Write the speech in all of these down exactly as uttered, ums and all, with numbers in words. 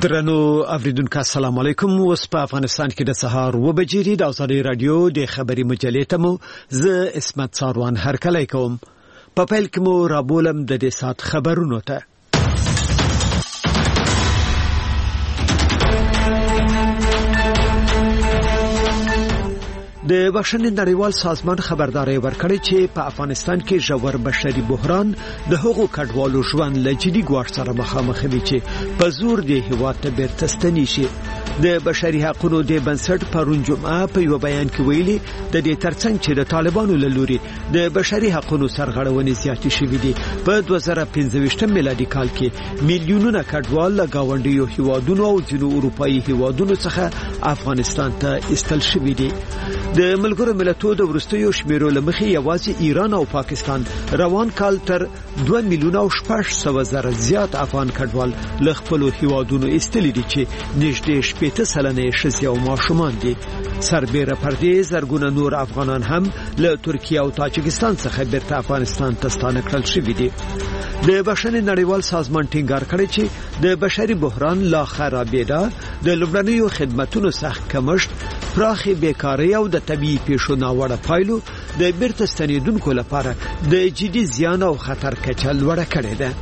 درنو اوریدونکو السلام علیکم. اوس په افغانستان کې د سهار و بجې د ازادي رادیو د خبري مجلې ته مو زه اسمت ساروان هرکلی کوم. په پیل کې مو رابولم د دې سات خبرونو ته. د بشري نړیوال سازمان خبرداري ورکړي چې په افغانستان کې ژور بشري بحران د حقوقو کډوالو ژوند له جدي ګواښ سره مخامخ دي چې په زور د هیواد ته بیرته ستنې شي. د بشري حقوقو د بنسټ پرون جمعه په یو بیان کې ویلي د دې ترڅنګ چې د طالبانو له لوري د بشري حقوقو سرغړونې زیاتې شوې دي. په دوه زره پنځه میلادي کال کې میلیونونه کډوال له گاونډیو هیوادونو او ځینو اروپאי هیوادونو څخه افغانستان ته استل شوې دي. د ملګرو ملتونو د ورستیو شمیرو لمخې یوازې ایران او پاکستان روان کال تر دوه میلیونه او شپږ سوه زره زیات افغان کډوال له خپل هیوادونو استل دي چې نږدې شپږ سلنه ښځې او ماشومان دي. سربېره پر دې زرګونه نور افغانان هم له ترکیه او تاجکستان څخه بیرته افغانستان ته ستانه کړل شوي دي. د بشري نړیوال سازمان ټینګار کړی چې د بشري بحران لا خرابېدا د لومړنیو خدماتو سخت کمښت، پراخي بیکاری او د طبيعي پیښو ناوړه پایلو د بیرته ستنېدونکو لپاره د جدي زیان او خطر کچه لوړه کړې ده.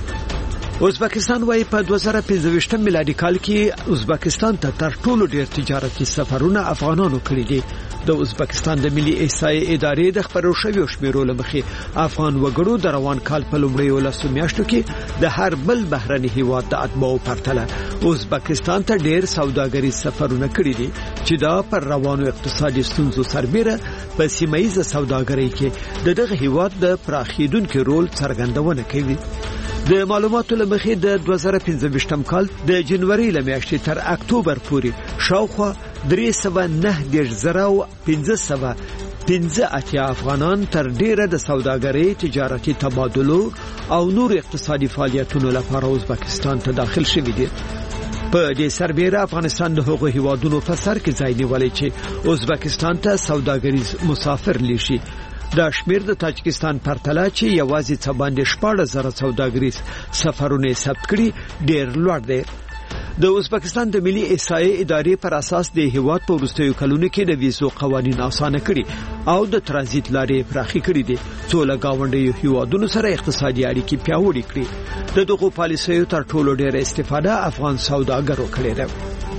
ازبکستان وايي په دوه زره پنځه میلادي کال کې ازبکستان ته تر ټولو ډېر تجارتي سفرونه افغانانو کړي دي. د ازبکستان د ملي احصایې ادارې د خبرو شویو شمیرو لمخې افغان وګړو د روان کال په لومړیو لسو میاشتو کې د هر بل بهرني هیواد د اتباعو پرتله ازبکستان ته ډېر سوداګریز سفرونه کړي دي چې دا پر روانو اقتصادي ستونزو سربېره په سیمه‌ییزه سوداګرۍ کې د دغه هیواد د پراخیدونکو رول څرګندونه کوي. د معلوماتو لمخې د دوه زره پنځه کال د جنوري لمیاشتې تر اکتوبر پورې شاوخوا درې سوه نهه دېرش زره او پنځه سوه پنځه اتیا افغانان تر ډیره د سوداګرۍ، تجارتي تبادلو او نور اقتصادي فعالیتونو لپاره ازبکستان ته داخل شوي دي. په دې سربېره افغانستان د هغو هیوادونو په سر کې ځای نیولی چې ازبکستان ته سوداګریز مسافر لیشي. دا شمیر د تاجکستان پرتله چې یوازې څه باندې شپږ زره سوداګریز سفرونه ثبت کړي ډېر لوړ دی. د ازبکستان د ملي احصایې ادارې پر اساس د هیواد په وروستیو کلونو کې د ویزو قوانین اسانه کړي او د ترانزیت لارې پراخې کړي دي څو له گاونډیو هیوادونو سره اقتصادي اړیکې پیاوړې کړي. د دغو پالیسیو تر ټولو ډېره استفاده افغان سوداګرو کړې ده.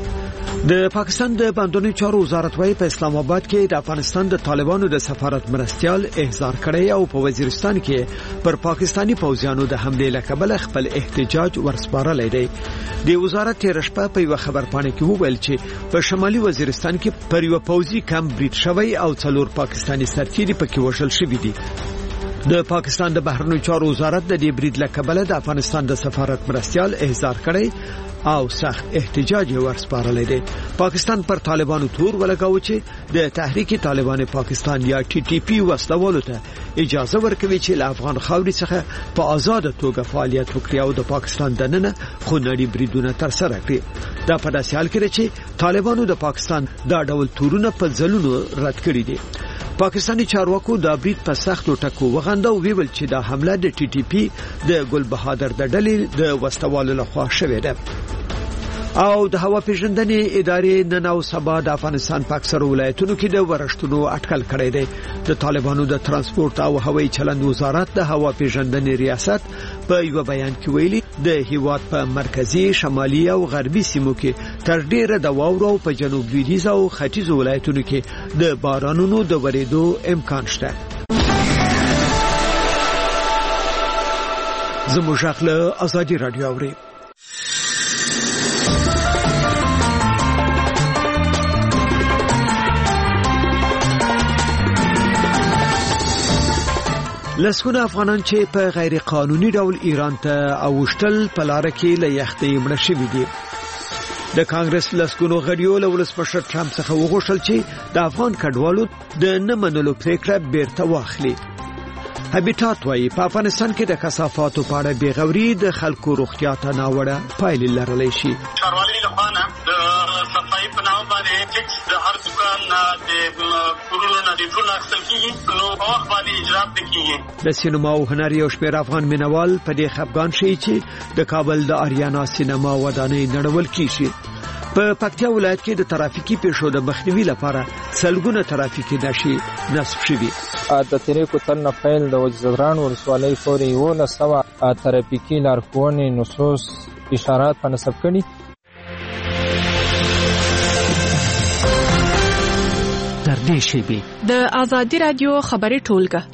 د پاکستان د بندرونو چارو وزارت وايي په اسلام آباد کې د افغانستان د طالبانو د سفارت مرستيال احضار کړی او په وزیرستان کې پر پاکستانی پوځیانو د حمله لکبل خپل احتجاج ورسپارلای دی. د وزارت تیر شپه په یو خبرپاڼه کې وویل چې په شمالي وزیرستان کې پر یو پوځي کمپ بریټ شوی او څلور پاکستانی سرتیري پکې وژل شوي دي. د پاکستان د بهرنیو چارو وزارت د دې بریټ لکبل د افغانستان د سفارت مرستيال احضار کړی او سخت احتجاج ورسپارلای دی. پاکستان پر طالبانو تور ولګاوه چې د تحریک طالبان پاکستان یا ټي ټي پی وسلوالو ته اجازه ورکوي چې له افغان خاورې څخه په آزاد توګه فعالیت وکړي او د پاکستان دننه خونړي بریدونه ترسره کړي. دا په داسې حال کې چې طالبانو د پاکستان دا ډول تورونه په ځلونو رد کړي دي. پاکستانی چارواکو د برید په سختو ټکو وغنده او ویل چې دا حمله د ټي ټي پی د ګل بهادر د ډلې د وسلوالو لخوا شوې ده. او د هوا پیژندنې ادارې نن او سبا د افغانستان په اکثر ولایتونو کې د ورښتونو اټکل کړی دی. د طالبانو د ترانسپورت او هوایي چلند وزارت د هوا پیژندنې ریاست په یو بیان کې ویلي د هیواد په مرکزی، شمالي او غربي سیمو کې تر ډیره د واورو او په جنوب لویدیځ او ختیځ ولایتونو کې د بارانونو د ورېدو امکان شته. زموږ خپل ازادي رادیو اوري. لسګونه افغانان چې په غیر قانوني ډول ایران ته اوشتل په لار کې له یختې مړه شوي دي. د کانګرس لسګونو غړیو له ولسمشر ټرمپ څخه وغوښتل چې د افغان کډوالو د نه منلو پریکړه بیرته واخلي. هابیټات وايي په افغانستان کې د کثافاتو په اړه بېغوري د خلکو روغتیا ته ناوړه پایلې لرلی شي. چارواکي له خوا نه د صفای غذایي په نامه باندې ټیکس د هر دکان نه د کورونو نه د ټول اخیستل کېږي، نو په وخت باندې اجرات نه کېږي. د سینما او هنر یو شمېر افغان مینوال په دې خفګان شي چې د کابل د آریانا سینما ودانۍ نړول کیږي. په پکتیا ولایت کې د ترافیکي پیښو د مخنیوي لپاره سلګونه ترافیکي نښې نصب شوي. د طریقو تل نه پیل د وزیران ولسوالۍ پورې یولس سوه ترافیکي لارښوونې نصوص اشارات په نصب کړي. تر دې شیبې د آزادي رادیو خبري ټولګه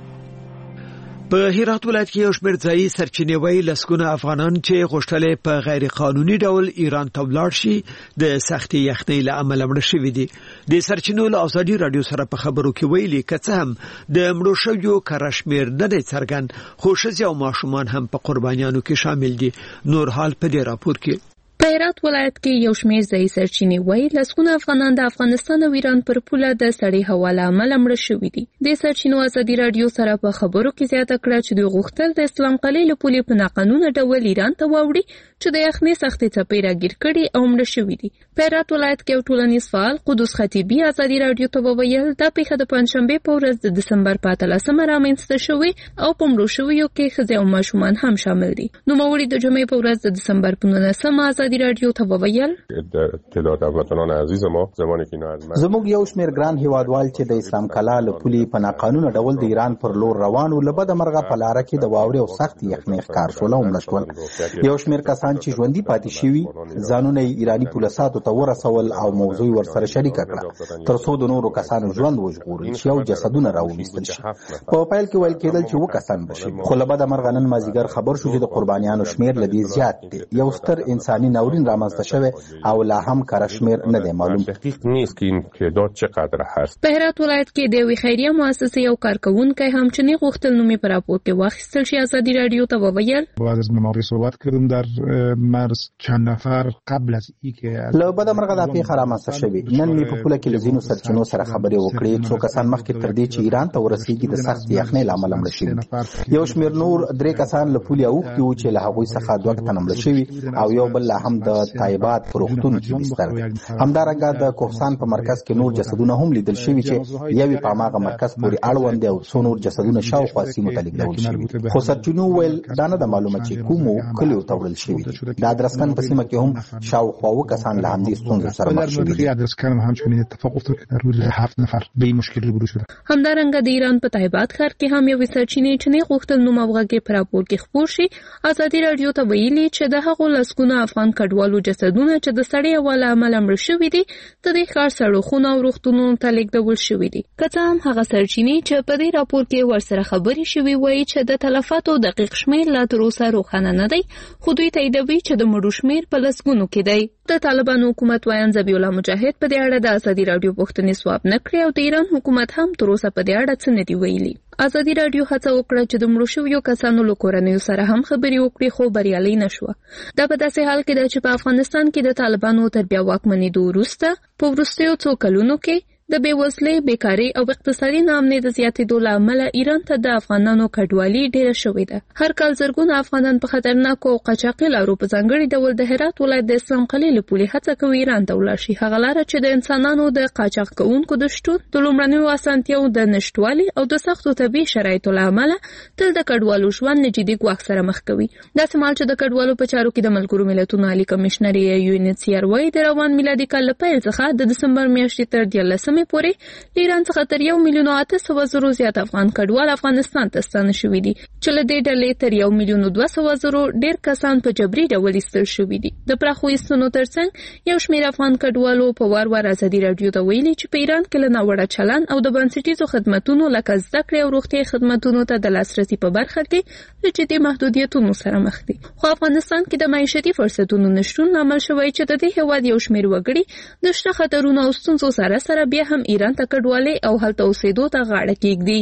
په هرات ولایت کې یو شمېر ځایي سرچینې وایي لسګونه افغانان چې غوښتل په غیر قانوني ډول ایران ته ولاړ شي د سختې یخنۍ له امله مړه شوي دي. د سرچینو له آزادي رادیو سره په خبرو کې ویلي که څه هم د مړو شویو کره شمېر نه دی څرګند، خو ښځې او ماشومان هم په قربانیانو کې شامل دي. نور حال په دې راپور کې. په هرات ولایت کې یو شمېر ځایي سرچینې وایي لسګونه افغانان د افغانستان او ایران پر پوله د سړې هوا له امله مړه شوي دي. د سرچینو آزادي رادیو سره په خبرو کې زیاته کړه چې دوی غوښتل د اسلام قلعې له پولې په ناقانونه ډول ایران ته واوړي چې د یخنۍ سختې څپې راګیر کړي او مړه شوي دي. په هرات ولایت کې یو ټولنیز فعال قدوس خطیبي آزادي رادیو ته وویل دا پیښه د پنځشنبې په ورځ د دسمبر په اتلسمه رامنځته شوې او په مړو شویو کې ښځې او ماشومان هم شامل دي. نوموړي د جمعې په ورځ د دسمبر په نولسمه آزادي رادیو ته وویل تعداد هموطنان عزیز ما زمانی که زموږ یو شمېر ګران هیوادوال چې د اسلام قلعه له پولې په ناقانونه ډول د ایران پر لور روان و، له بده مرغه په لاره کې د واورې او سخت یخنۍ ښکار شول او مړه شول. یو شمېر کسان چې ژوندي پاتې شوي ځانونه یې ایراني پولیساتو ته ورسول او موضوع ورسره شریکه کړه تر څو د نورو کسانو ژوند وژغوري چې یو جسدونه راوویستل شي. په پیل کې ویل کېدل چې اووه کسان به شي، خو له بده مرغه نن مازدیګر خبر شو چې د قربانیانو شمېر له دې زیات دی. یو ستر انساني ناورین رامنځته شوی او لا هم کره شمېر نه دی معلوم. نیست که این تعداد چقدر هست. په هرات ولایت کې د یوې خیریه مؤسسې یو کارکوونکی هم چې نه غوښتل نومې په راپور کې واخیستل شي آزادي رادیو ته وویل بعد از مماری صحبت کردم در مرز چند نفر قبل از اینکه له بده مرغه دا پیښه رامنځته شوې. نن مې په پوله کې له ځینو سرچینو سره خبرې وکړې. څو کسان مخکې تر دې چې ایران ته ورسېږي د سخت یخنۍ له امله مړه شوي دي. یو شمېر نور درې کسان له پولې اوښتي وو چې له هغوی څخه دوه تنه مړه شوي او یو بل لا هم د تایبات په روغتون کې بستر دی. همدارنګه د کوهستان په مرکز کې نور جسدونه هم لیدل شوي چې یوې په هماغه مرکز پورې اړوند او څو نور جسدونه شاوخوا سیمو ته لیږدول شوي. خو سرچینو ویل دا نه ده معلومه چې کومو کلیو ته وړل شوي دي. د ادرسکن په سیمه کې هم شاوخوا اووه کسان له همدې ستونزو سره مخ شوي دي. همدارنګه د ایران په تایبات ښار کې هم یوې سرچینې چې نه غوښتل نوم او غږ په راپور کې خپور شي آزادي رادیو ته ویلي چې د هغو لسګونه افغان کډوالو جسدونه چې د سړې هوا له امله مړه شوي دي د دې ښار سړکونو او روغتونونو ته لیږدول شوي دي. که څه هم هغه سرچینې چې په دې راپور کې ورسره خبرې شوي وایي چې د تلفاتو دقیق شمېر لا تر اوسه روښانه نه دی، خو دوی تاییدوي چې د مړو شمېر په لسګونو کې دی. د طالبانو حکومت وایي ذبیح الله مجاهد په دې اړه د آزادي رادیو پوښتنې ځواب نه کړې او د ایران حکومت هم تر اوسه په دې اړه څه نه دي ویلي. آزادي رادیو هڅه وکړه چې د مړو شویو کسانو له کورنیو سره هم خبرې وکړي خو بریالۍ نه شوه. دا په داسې حال کې ده چې په افغانستان کې د طالبانو تر بیا واکمنېدو وروسته په وروستیو څو کلونو کې د بېوزلۍ، بیکارۍ او اقتصادي ناامنۍ د زیاتېدو له امله ایران ته د افغانانو کډوالي ډېره شوې ده. هر کال زرګونه افغانان په خطرناکو او قاچاقي لارو په ځانګړي ډول د هرات ولایت د اسلام قلعې له پولې هڅه کوي ایران ته ولاړ شي. هغه لاره چې د انسانانو د قاچاق کوونکو د شتون، د لومړنیو اسانتیاو د نشتوالي او د سختو طبیعي شرایطو له امله تل د کډوالو ژوند له جدي ګواښ سره مخ کوي. داسې مهال چې د کډوالو په چارو کې د ملګرو ملتونو عالي کمشنر یو ان ایچ سی آر وایي د روان میلادي کال له پیل څخه د دسمبر میاشتې تر دیارلسمې پورې ایران څخه تر یو میلیون او اته سوه زرو زیات افغان کډوال افغانستان ته ستانه شوي دي چې له دې ډلې تر یو میلیون او دوه سوه زرو ډېر کسان په جبري ډول ایستل شوي دي. د پراخو ایستنو ترڅنګ یو شمېر افغان کډوالو په وار وار آزادي رادیو ته ویلي چې په ایران کې له ناوړه چلند او د بنسټیزو خدمتونو لکه زده کړې او روغتیایي خدمتونو ته د لاسرسي په برخه کې له جدي محدودیتونو سره مخ دي. خو افغانستان کې د معیشتي فرصتونو نشتون لامل شوی چې د دې هېواد یو شمېر وګړي د شته خطرونو او ستونزو سره سره بیا هم ایران ته کډوالۍ او هلته اوسېدو ته غاړه کېږدي.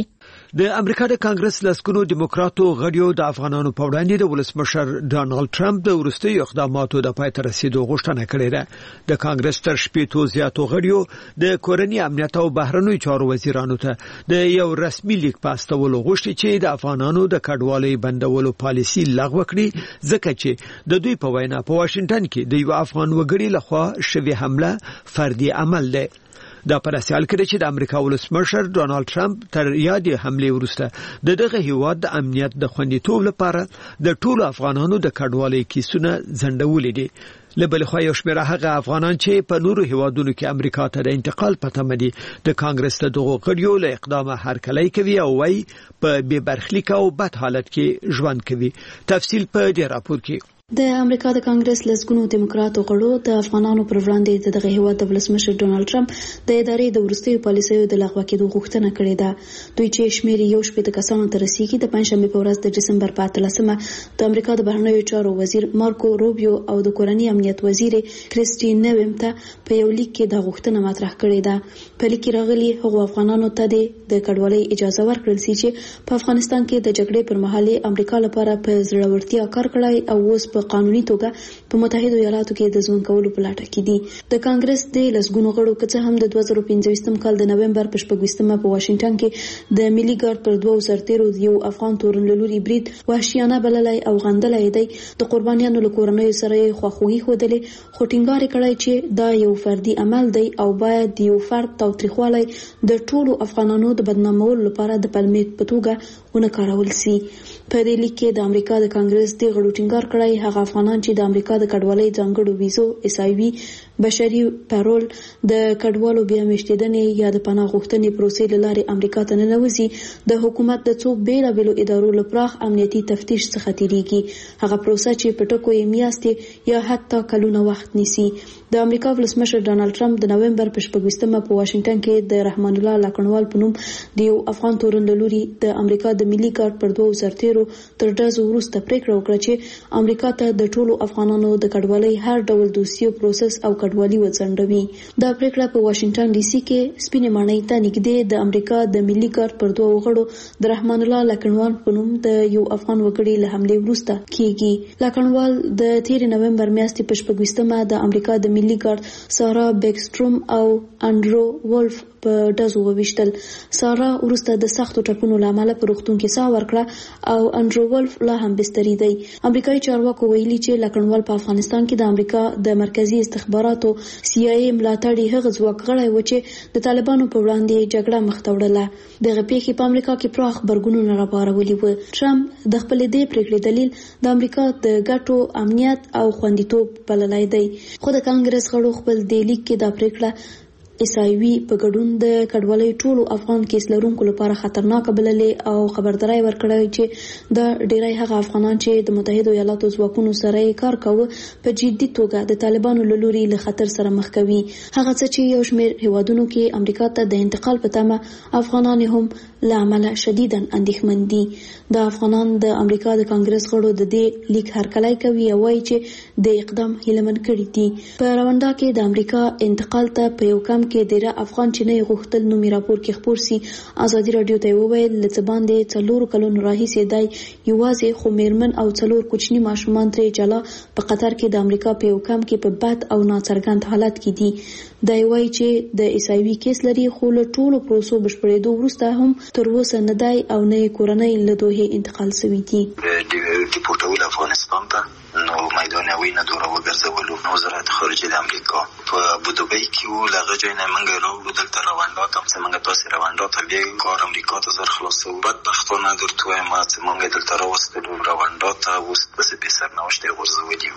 د امریکا د کانګرس لسکونو دیموکراتو غړیو د افغانانو په وړاندې د ولسمشر ډانلډ ټرمپ د وروستیو اقداماتو د پای ته رسیدو غوښتنه کړې ده د کانګرس تر شپږ زیاتو غړیو د کورنۍ امنیت او بهرنیو چارو وزیرانو ته د یو رسمي لیک پاستولو غوښتي چې د افغانانو د کډوالۍ بندولو پالیسي لغوه کړي ځکه چې د دوی په وینا په واشنگټن کې د یو افغان وګړي لخوا شوې حمله فردي عمل ده دا پر اساس کې چې د امریکا ولسمشر ډانلډ ټرمپ تر یادې حمله وروسته د دغه هیواد د امنیت د خوندیتوب لپاره د ټولو افغانانو د کډوالۍ کیسونه ځنډولې دي لبل خو یو شمېر هغه افغانان چې په نورو هیوادونو کې امریکا ته د انتقال پته مدي د کانګرس ته دغه غړیو له اقدامه هرکلی کوي او وايي په بې برخلیک او بد حالت کې ژوند کوي. تفصیل په دې راپور کې. د امریکا د کانګرس لسګونو دیموکراتو غړو د افغانانو پر وړاندې دغه هیواد د ولسمشر ډانلډ ټرمپ د ادارې د ورستیو پالیسیو د لغوه کېدو غوښتنه کړې ده. دوی چې شمیر یو شپږ کسانو ته رسیدي د پنځشنبه په ورځ د دسمبر په اتلسمه د امریکا د بهرنیو چارو وزیر مارکو روبیو او د کورنۍ امنیت وزیر کریسټي نویم ته په یو لیک کې د غوښتنه مطرح کړې ده. په لیک کې راغلي هغو افغانانو ته د کډوالۍ اجازه ورکړل شي چې په افغانستان کې د جګړې پر مهال امریکا لپاره په زړورتیا کار کړی او اوس په قانوني توګه په متحده ایالاتو کې د ژوند کولو په لټه کې دي. د کانګرس د لسګونو غړو کڅه هم د دوه زره پنځه کال د نومبر په شپږمه په واشنگټن کې د ملي ګارد پر دوه سرتیرو یو افغان تورنلوري برید وحشیانه بللای او غندلای دی. د قربانیانو له کورنۍ سره خواخوږي خوده خو ټینګار کړی چې دا یو فردي عمل دی او باید یو فرد تاوتریخوالی د ټولو افغانانو د بدنامولو لپاره د پلمې په توګه ونه کارول شي. په دې لیک کې د امریکا د کانګرس د غړو ټینګار کړی هغه افغانان چې د امریکا د کډوالۍ ځانګړو ویزو اس آی وی بشري پرول د کډوالو بیا مشتیدنې یا د پناه غوښتنې پروسې له لارې امریکا ته ننوځي د حکومت د څو بیلابیلو ادارو له پراخ امنیتي تفتیش څخه تیریږي. هغه پروسه چې په ټکو یې میاشتې یا حتی کلونه وخت نیسي. د امریکا ولسمشر ډانلډ ټرمپ د نومبر په شپږمه په واشنگټن کې د رحمان الله لاکنوال په نوم د یو افغان تورنلوري د امریکا د ملي ګارد پر دوه سرتیرو تر ډزو وروسته پریکړه وکړه چې امریکا ته د ټولو افغانانو د کډوالۍ هر ډول دوسیو پروسس او کډوالي وځنډوي. دا پریکړه په واشنگټن ډي سي کې سپینې ماڼۍ ته نږدې د امریکا د ملي ګارد پر دوه غړو د رحمان الله لاکنوال په نوم د یو افغان وګړي له حملې وروسته کیږي. لاکنوال د تیر نومبر میاشتې په شپږمه د امریکا د ملي ګارد سارا بیکستروم او انډرو ولف په ډزو وویشتل. سارا وروسته د سختو ټپونو له امله په روغتون کې ساه ورکړه او انډرو ولف لا هم بستري دی. امریکایي چارواکو ویلي چې لاکنوال په افغانستان کې د امریکا د مرکزی استخباراتو سی آی ای ملاتړي هغه ځواک غړی و چې د طالبانو په وړاندې جګړه مخ ته وړله. دغه پیښې په امریکا کې پراخ غبرګونونه راپارولي وو. ټرمپ د خپل دې پریکړې دلیل د امریکا د ګټو امنیت او خوندیتوب بللای دی. خو د کانګرس غړو خپل د لیک کې دا پریکړه اس آی وی په ګډون د کډوالۍ ټولو افغان کیس لرونکو لپاره خطرناک بللې او خبرداري ورکړه چې د ډیری هغه افغانان چې د متحده ایالاتو ځواکونو سره کار کوي په جدي توګه د طالبانو له لوري له خطر سره مخ کوي. هغه څه چې یو شمېر هیوادونو کې امریکا ته د انتقال په تمه افغانان هم له عمله شدیداً اندېښمن دي. د افغانان د امریکا د کانګرس غړو د دې لیک هرکلی کوي او وایي چې د اقدام هیلمن کړي دي. په رواندا کې د امریکا انتقال ته په یو کم کې ډیره افغان چې نه غوښتل نو می راپور کې خبر سي. ازادي رادیو ته وویل لڅ باندې څلور کلونو راهیسې دای یوازې خو میرمن او څلور کوچني ماشومان ترې جلا په قطر کې د امریکا په یو کم کې په بد او ناڅرګند حالت کې دي. دا وایي چې د اس آی وی کیس لري خو له ټولو پروسو بشپړېدو وروسته هم تر اوسه نه دی او نه کورنۍ له دوه انتقال شوی دي. ډیپورټول افغانستان ته نو میدان وینه دوره وګرځولو. نو وزارت خارجه د امریکا په ابوظبي کې و لغه ځای نه منګه راوړو دلته رواندا ته څنګه تاسو رواندا ته بیا کار امریکا ته زر خلاصو. بدبختانه درته وایم چې موږ دلته راوستلو رواندا ته اوس په به سرنوشت ورزولي.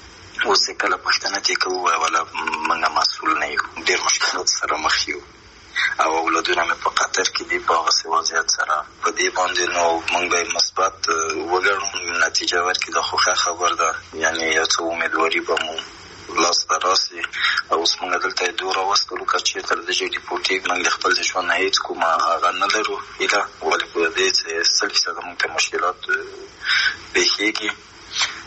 اوس کله پښتنه چې کوو ولا موږ مسؤل نه یو. ډېر مشکلات سره مخ یو او اولادونه مې په قطر کې دی په هغه وضعیت سره په دې باندې نو موږ به مثبت وګڼو نتیجه ورکړي. د خوښه خبر ده یعنی یو څه امیدواري به مو لاس ته راسي. او اوس موږ دلته دوره وستلو که چېرته د دې ډیپورټي موږ خپل د ژوند نه هېڅ کومه هغه نه لرو هیله ولې په دې چې سل فیصده موږ ته مشکلات پېښېږي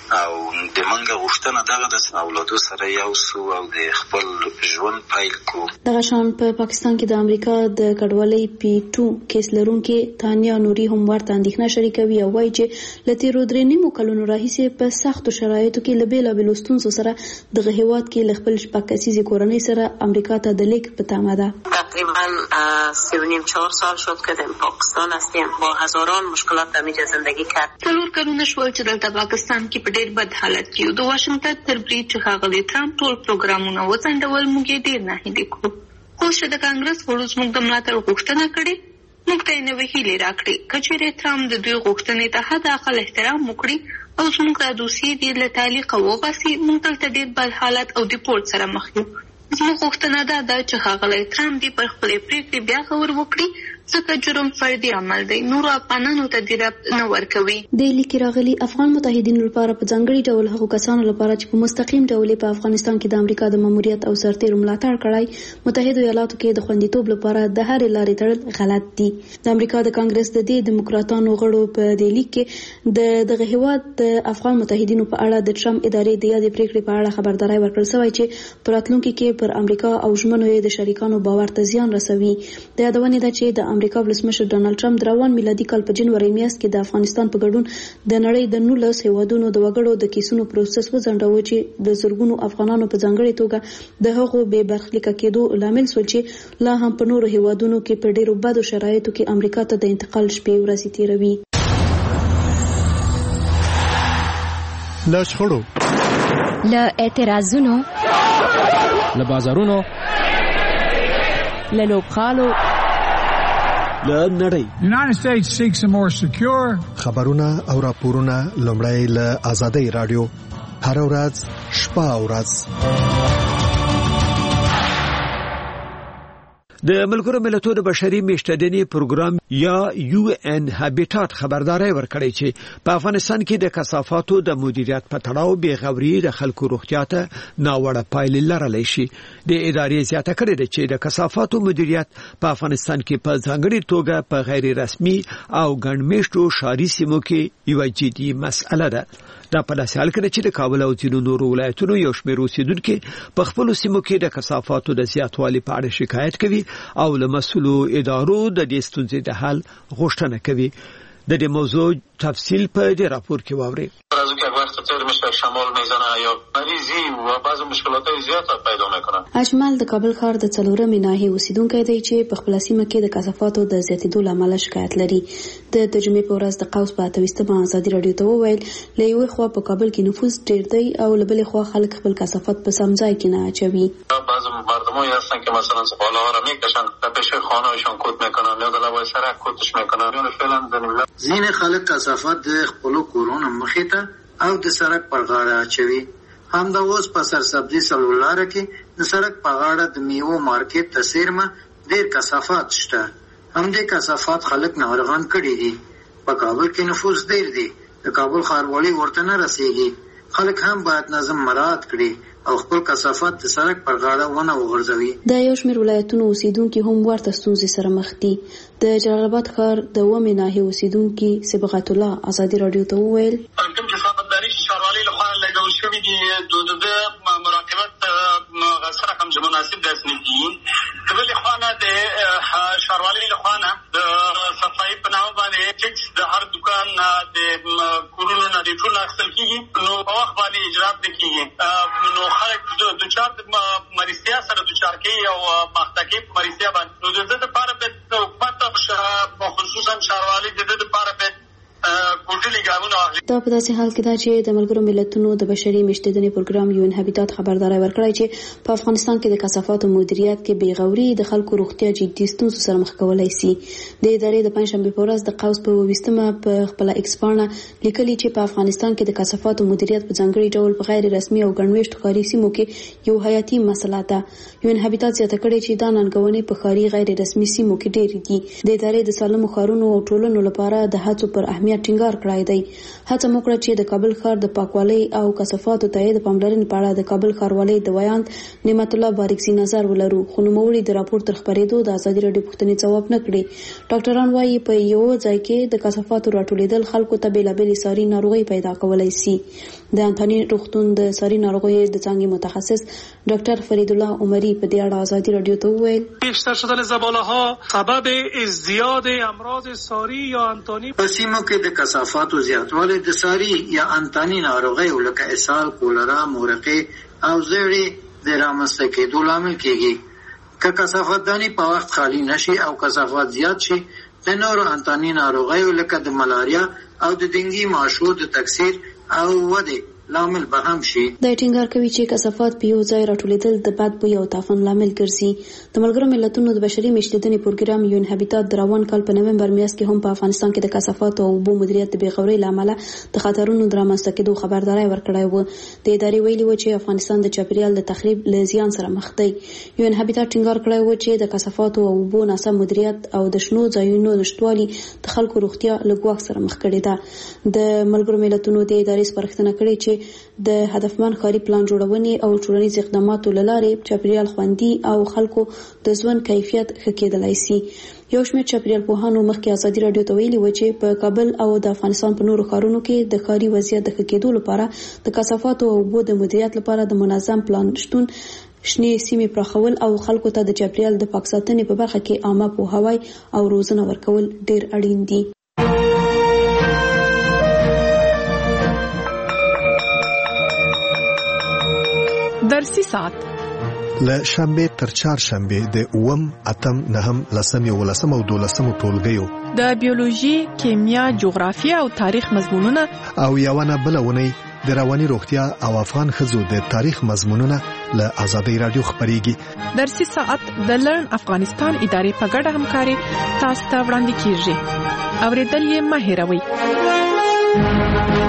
او د منګه غوښتنه دغه د اولادو سره یو سو او د خپل ژوند پیل کو. دغه شان په پاکستان کې د امریکا د کډوالۍ پی ټو کیس لرونکي تانیا نوري هم ورته اندېښنه شریکوي او وایي چې له تیرو درې نیمو کلونو راهیسې په سختو شرایطو کې له بېلابېلو ستونزو سره دغه هېواد کې له خپل شپږ کسیزې کورنۍ سره امریکا ته د لیک په تمه ده. تقریبا سی و نیم چهار سال شد که در پاکستان هستیم، با هزاران مشکلات در اینجا زندگی کرد. څلور کلونه شول چې دلته پاکستان کې په ډېر بد حالت کې یو. د واشنګټن تر برید چې ښاغلي ټرمپ ټول پروګرامونه وځنډول، موږ یې ډېر ناهیلي کړو. اوس چې د کانګرس غړو زموږ د ملاتړ غوښتنه کړې، موږ ته یې نوې هیلې راکړې. که چېرې ټرمپ د دوی غوښتنې ته حد اقل احترام وکړي او زموږ دا دوسیې دې له تعلیقه وباسي، موږ دلته ډېر بد حالت او دیپورت سره مخ یو. زموږ غوښتنه دا ده چې ښاغلی ټرمپ دې پر خپلې پرېکړې بیا غور وکړي، ځکه جرم فردي عمل دی، نورو افغانانو ته دې ربط نه ورکوي. د لیک راغلي افغان متحدینو لپاره په ځانګړي ډول هغو کسانو لپاره چې په مستقیم ډول په افغانستان کې د امریکا د ماموریت او سرتیرو ملاتړ کړی، متحده ایالاتو کې د خوندیتوب لپاره د هرې لارې تړل غلط دي. د امریکا د کانګرس د دې دیموکراتانو غړو په دې لیک کې د دغه هیواد د افغان متحدینو په اړه د ټرمپ ادارې د یادې پریکړې په اړه خبرداري ورکړل شوې چې په راتلونکي کې پر امریکا او ژمنو یې د شریکانو باور ته زیان رسوي. د یادونې ده چې د امریکا ولسمشر ډونالد ټرمپ د روان میلادي کال په جنوري میاشت کې د افغانستان په ګډون د نړۍ د نولس هیوادونو د وګړو د کیسونو پروسس وځنډاوه چې د زرګونو افغانانو په ځانګړې توګه د هغو بې برخلیکه کېدو لامل شول چې لا هم په نورو هیوادونو کې په ډېرو بدو شرایطو کې امریکا ته د انتقال شپې ورځې تېروي. له شخړو، له اعتراضونو، له بازارونو، له لوبغالو، له نړۍ United States seeks a more secure خبرونه او راپورونه لومړی له آزادۍ رادیو هر ورځ شپه او ورځ. د ملګرو ملتونو د بشري میشتېدنې پروګرام یا یو ان هابیټات خبرداري ورکړې چې په افغانستان کې د کثافاتو د مدیریت په تړاو بې غوري د خلکو روغتیا ته ناوړه پایلې لرلی شي. د ادارې زیاته کړې ده چې د کثافاتو مدیریت په افغانستان کې په ځانګړي توګه په غیر رسمي او ګڼمېشتو ښاري سیمو کې یوه جدي مسأله ده. دا په داسې حال کې چې د کابل او ځینو نورو ولایتونو یو شمېر اوسېدونکي په خپلو سیمو کې د کثافاتو د زیاتوالي په اړه شکایت کوي او له مسؤلو ادارو د دې ستونزې د حل غوښتنه کوي. د دې موضوع تفصیل په دې راپور کې واورئ. از که وقت تر میشه شمال میزنه یا مریضی و بعض مشکلات زیات پیدا میکنه. اجمل د کابل ښار د څلورمې ناحیې اوسیدونکی دی چې په خپل سیمه کې د کثافاتو د زیاتېدو له امله شکایت لري. د ترجمې په ورځ د قوس په اتویستمه ازادي راډیو ته وویل له یوې خوا په کابل کې نفوس ډېر دی او له بلې خوا خلک خپل کثافات په سم ځای کې نه اچوي. بعض مردمایی هستن که مثلا زباله ها را میکشن و پیش خانه‌شان کود میکنن یا دلوی سرک کودش میکنن یا فعلا دنیلا زین خلک کثافات د خپل کورونو مخې ته او د سړک پر غاړه اچوي. همدا اوس په سرسبزي سلولاره کې د سړک په غاړه د میوو مارکیټ ته څیرمه ډېر کثافات شته. همدې کثافات خلک ناروغان کړي دي. په کابل کې نفوس ډېر دی، د کابل ښاروالي ورته نه رسیږي. خلک هم باید نظم مراعات کړي او خپل کثافات د سړک پر غاړه ونه وغورځوي. د یو شمېر ولایتونو اوسیدونکي هم ورته ستونزې سره مخ دي. د جلال آباد ښار د اوومې ناحیې اوسیدونکي صبغت الله ازادي راډیو ته وویل کوم چې خبرداري ښاروالۍ لخوا لګول شوي دي د مراقبت سره هم چې مناسب داسې نه دي. د بلې خوا نه د ښاروالۍ لخوا نه د صفایي په نامه باندې ټکس د هر دوکان د کورونو نه د ټول اخیستل کېږي، نو په وخت باندې اجرات نه کېږي. نو خلک دوچار د مریضتیا سره دوچار کوي او مخته کوي په مریضتیا باندې. نو د دې دپاره باید حکومت خصوصا ښاروالۍ د دې دپاره باید دا په داسې حال کې ده چې د ملګرو ملتونو د بشري میشتېدنې پروګرام یو ان هابیټات خبرداري ورکړی چې په افغانستان کې د کثافاتو مدیریت کې بې غوري د خلکو روغتیا جدي ستونزو سره مخ کولی شي. د ادارې د پنجشنبې په ورځ د قوس په اوویستمه په خپله ایکس پاڼه لیکلي چې په افغانستان کې د کثافاتو مدیریت په ځانګړي ډول په غیر رسمي او ګڼمېشتو ښاري سیمو کې یو حیاتي مسله ده. یو ان هابیټات زیاته کړې چې دا ننګونې په ښاري غیر رسمي سیمو کې ډېرې دي. د ادارې د سالمو ښارونو او ټولنو لپاره د هڅو پر اهمیت ټینګار کړی کړای دی. هڅه مو کړه چې د کابل ښار د پاکوالي او کثافاتو ته د پاملرنې په اړه د کابل ښاروالۍ د ویاند نعمت الله بارکزي نظر ولرو، خو نوموړي د راپور تر خپرېدو د ازادي راډیو پوښتنې ځواب نه کړي. ډاکټران وايي په یو ځای کې د کثافاتو راټولېدل خلکو ته بېلابېلې ساري ناروغۍ پیدا کولی شي. د انتاني روغتون د ساري ناروغیو د څانګې متخصص ډاکټر فرید الله عمري په دې اړه ازادي راډیو ته وویل: بیشتر شدن زباله‌ها سبب ازدیاد امراض ساری یا انتانی په سیمو کې د کثافاتو زیاتوالی د ساری یا انتانی ناروغیو لکه اسهال، کولرا، مورقې او زیړې د رامنځته کېدو لامل کېږي. که کثافتداني په وخت خالی نشي او کثافات زیات شي، د نورو انتانی ناروغیو لکه د ملاریا او د ډنګي ماشو د تکثیر او ودې لامل به هم شي. د ټینګار کوي چې کثافات په یو ځای راټولېدل د بد بوی او تعفن لامل ګرځي. د ملګرو ملتونو د بشري میشتېدنې پروګرام یون هابیټات د روان کال په نومبر میاشت کې هم په افغانستان کې د کثافاتو او اوبو مدیریت د بې غورۍ له امله د خطرونو د رامنځته کېدو خبرداری ورکړی و. د ادارې ویلي و چې افغانستان د چاپیریال د تخریب له زیان سره مخ دی. یون هابیټات ټینګار کړی و چې د کثافاتو او اوبو ناسم مدیریت او د شنو ځایونو نشټوالي د خلکو روغتیا له ګواښ سره مخ کړې ده. د ملګرو ملتونو د ادارې سپارښتنه کړې چې د هدفمند ښاري پلان جوړونې او ټولنیز اقداماتو له لارې چاپیریال خوندي او خلکو د ژوند کیفیت ښه کېدلی شي. یو شمېر چاپیریال پوهانو مخکې ازادي راډیو ته ویلي و چې په کابل او د افغانستان په نورو ښارونو کې د ښاري وضعیت د ښه کېدو لپاره د کثافاتو او اوبو د مدیریت لپاره د منظم پلان شتون، شنې سیمې پراخول او خلکو ته د چاپیریال د پاک ساتنې په برخه کې عامه پوهاوی او روزنه ورکول ډېر اړین دي. درسي ساعت له شنبه تر چهارشنبه د اووم، اتم، نهم، لسم، یولسم او دولسم ټولګیو د بیولوژي، کیمیا، جغرافیه او تاریخ مضمونونه او یوونه بلونه د رواني روغتیا او افغان ښځو د تاریخ مضمونونه له ازادي راډیو خبريږي. درسي ساعت د لرن افغانستان ادارې په ګډه همکاري تاسو ته وړاندې کیږي. اوریدل یې مه هېروئ.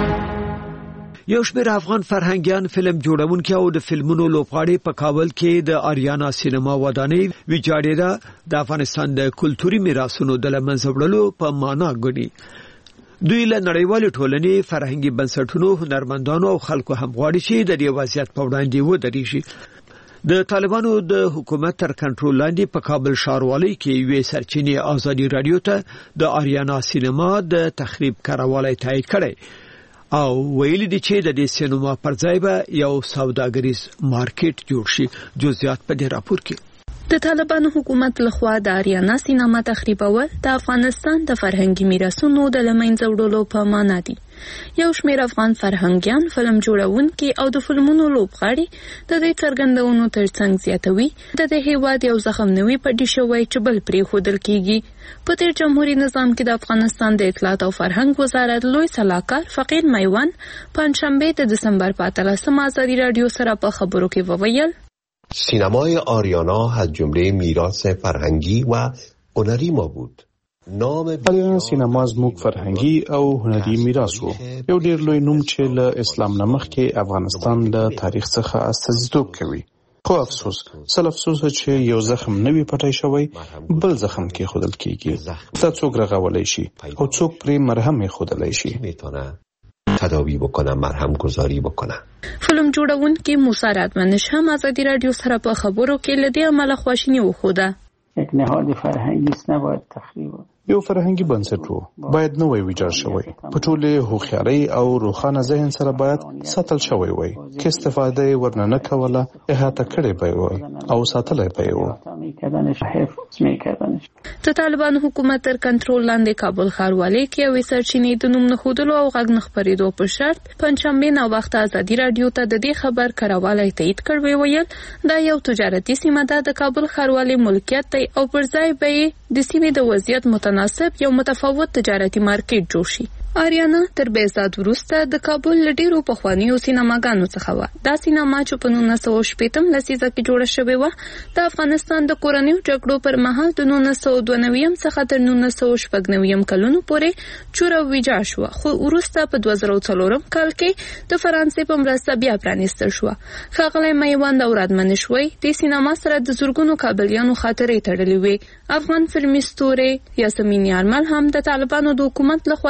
یو شمېر افغان فرهنګیان، فلم جوړونکي او د فلمونو لوبغاړي په کابل کې د آریانا سینما ودانۍ ویجاړېدا د افغانستان د کلتوري میراثونو د لمنځه وړلو په معنا ګڼي. دوی له نړیوالې ټولنې، فرهنګي بنسټونو، هنرمندانو او خلکو هم غواړي چې د دې وضعیت په وړاندې ودرېږي. د طالبانو د حکومت تر کنټرول لاندې په کابل ښاروالۍ کې یوې سرچینې ازادي راډیو ته د آریانا سینما د تخریب کاروالی تایید کړی او ویلي دي چې د دې سینما پر ځای به یو سوداګریز مارکیټ جوړ شي. جزئیات په دې راپور کې. د طالبانو حکومت لخوا د آریانا سینما تخریبول د افغانستان د فرهنګي میراثونو د لمنځه وړلو په معنا دي. یو شمېر افغان فرهنګیان، فلم جوړونکي او د فلمونو لوبغاړي د دې څرګندونو ترڅنګ زیاتوي د دې هیواد یو زخم نوي پټي شوی چې بل پرې ښودل کیږي. په تیر جمهوریت نظام کې د افغانستان د اطلاعات او فرهنګ وزارت لوی سلاکار فقیر میوان پنجشنبه د دسامبر په اتلسمه ازادي راډیو سره په خبرو کې وویل: سینمای آریانا از جمله میراث فرهنگی و هنری ما بود. آریانا سینما زموږ فرهنګي او هنري میراث وو. یو ډیر لوی نوم چې له اسلام نه مخکې افغانستان له تاریخ څخه استازیتوب کوي. خو افسوس سل افسوس چې یو زخم نوی پټای شوی بل زخم کې خودل کیږي. تا څوک رغولای شي او څوک پرې مرهم خودلای شي. تداوی بکنم، مرهم گذاری بکنم. فلم جوړونکي موسی رادمنش هم ازادي راډیو سره په خبرو کې لدی عمل خواشینی وخوده. یک نهاد فرهنگی است، نباید تخریب. یو فرهنګي بنسټ وو، باید نوې ویجاړ شوی. په ټوله هوښیارۍ او روښانه ذهن سره باید ساتل شوی وای. که استفاده ورنه نه کوله، احاطه کړې به و او ساتلای به و. د طالبانو حکومت تر کنټرول لاندې کابل ښاروالۍ کې یوې سرچینې د نوم نښودلو او غږ نه خپرېدو په شرط پنجشنبه ناوخته ازادي راډیو ته د دې خبر کراوالی تایید کړ. ویل دا یو تجارتي سیمه ده، د کابل ښاروالۍ ملکیت دی او پر ځای به یې د سیمې د وضعیت متناسب یو متفاوت تجارتي مارکیټ جوړ شي. آریانا تر بیزاد وروسته د کابل له ډیرو پخوانیو سینماګانو څخه وه. دا سینما چې په نولس سوه شپېتم لسیزه کې جوړه شوې وه د افغانستان د کورنیو جګړو پر مهال د نولس سوه دوه نوي څخه تر نولس سوه شپږ نوي کلونو پورې چوره ویجاړ شوه، خو وروسته په دوه زره څلورم کال کې د فرانسې په مرسته بیا پرانیستل شوه. ښاغلی میوند او رادمنش وایي دې سینما سره د زرګونو کابلیانو خاطرې تړلې وې. افغان فلمي ستورې یاسمین یارمل هم د طالبانو د حکومت لخوا د آریانا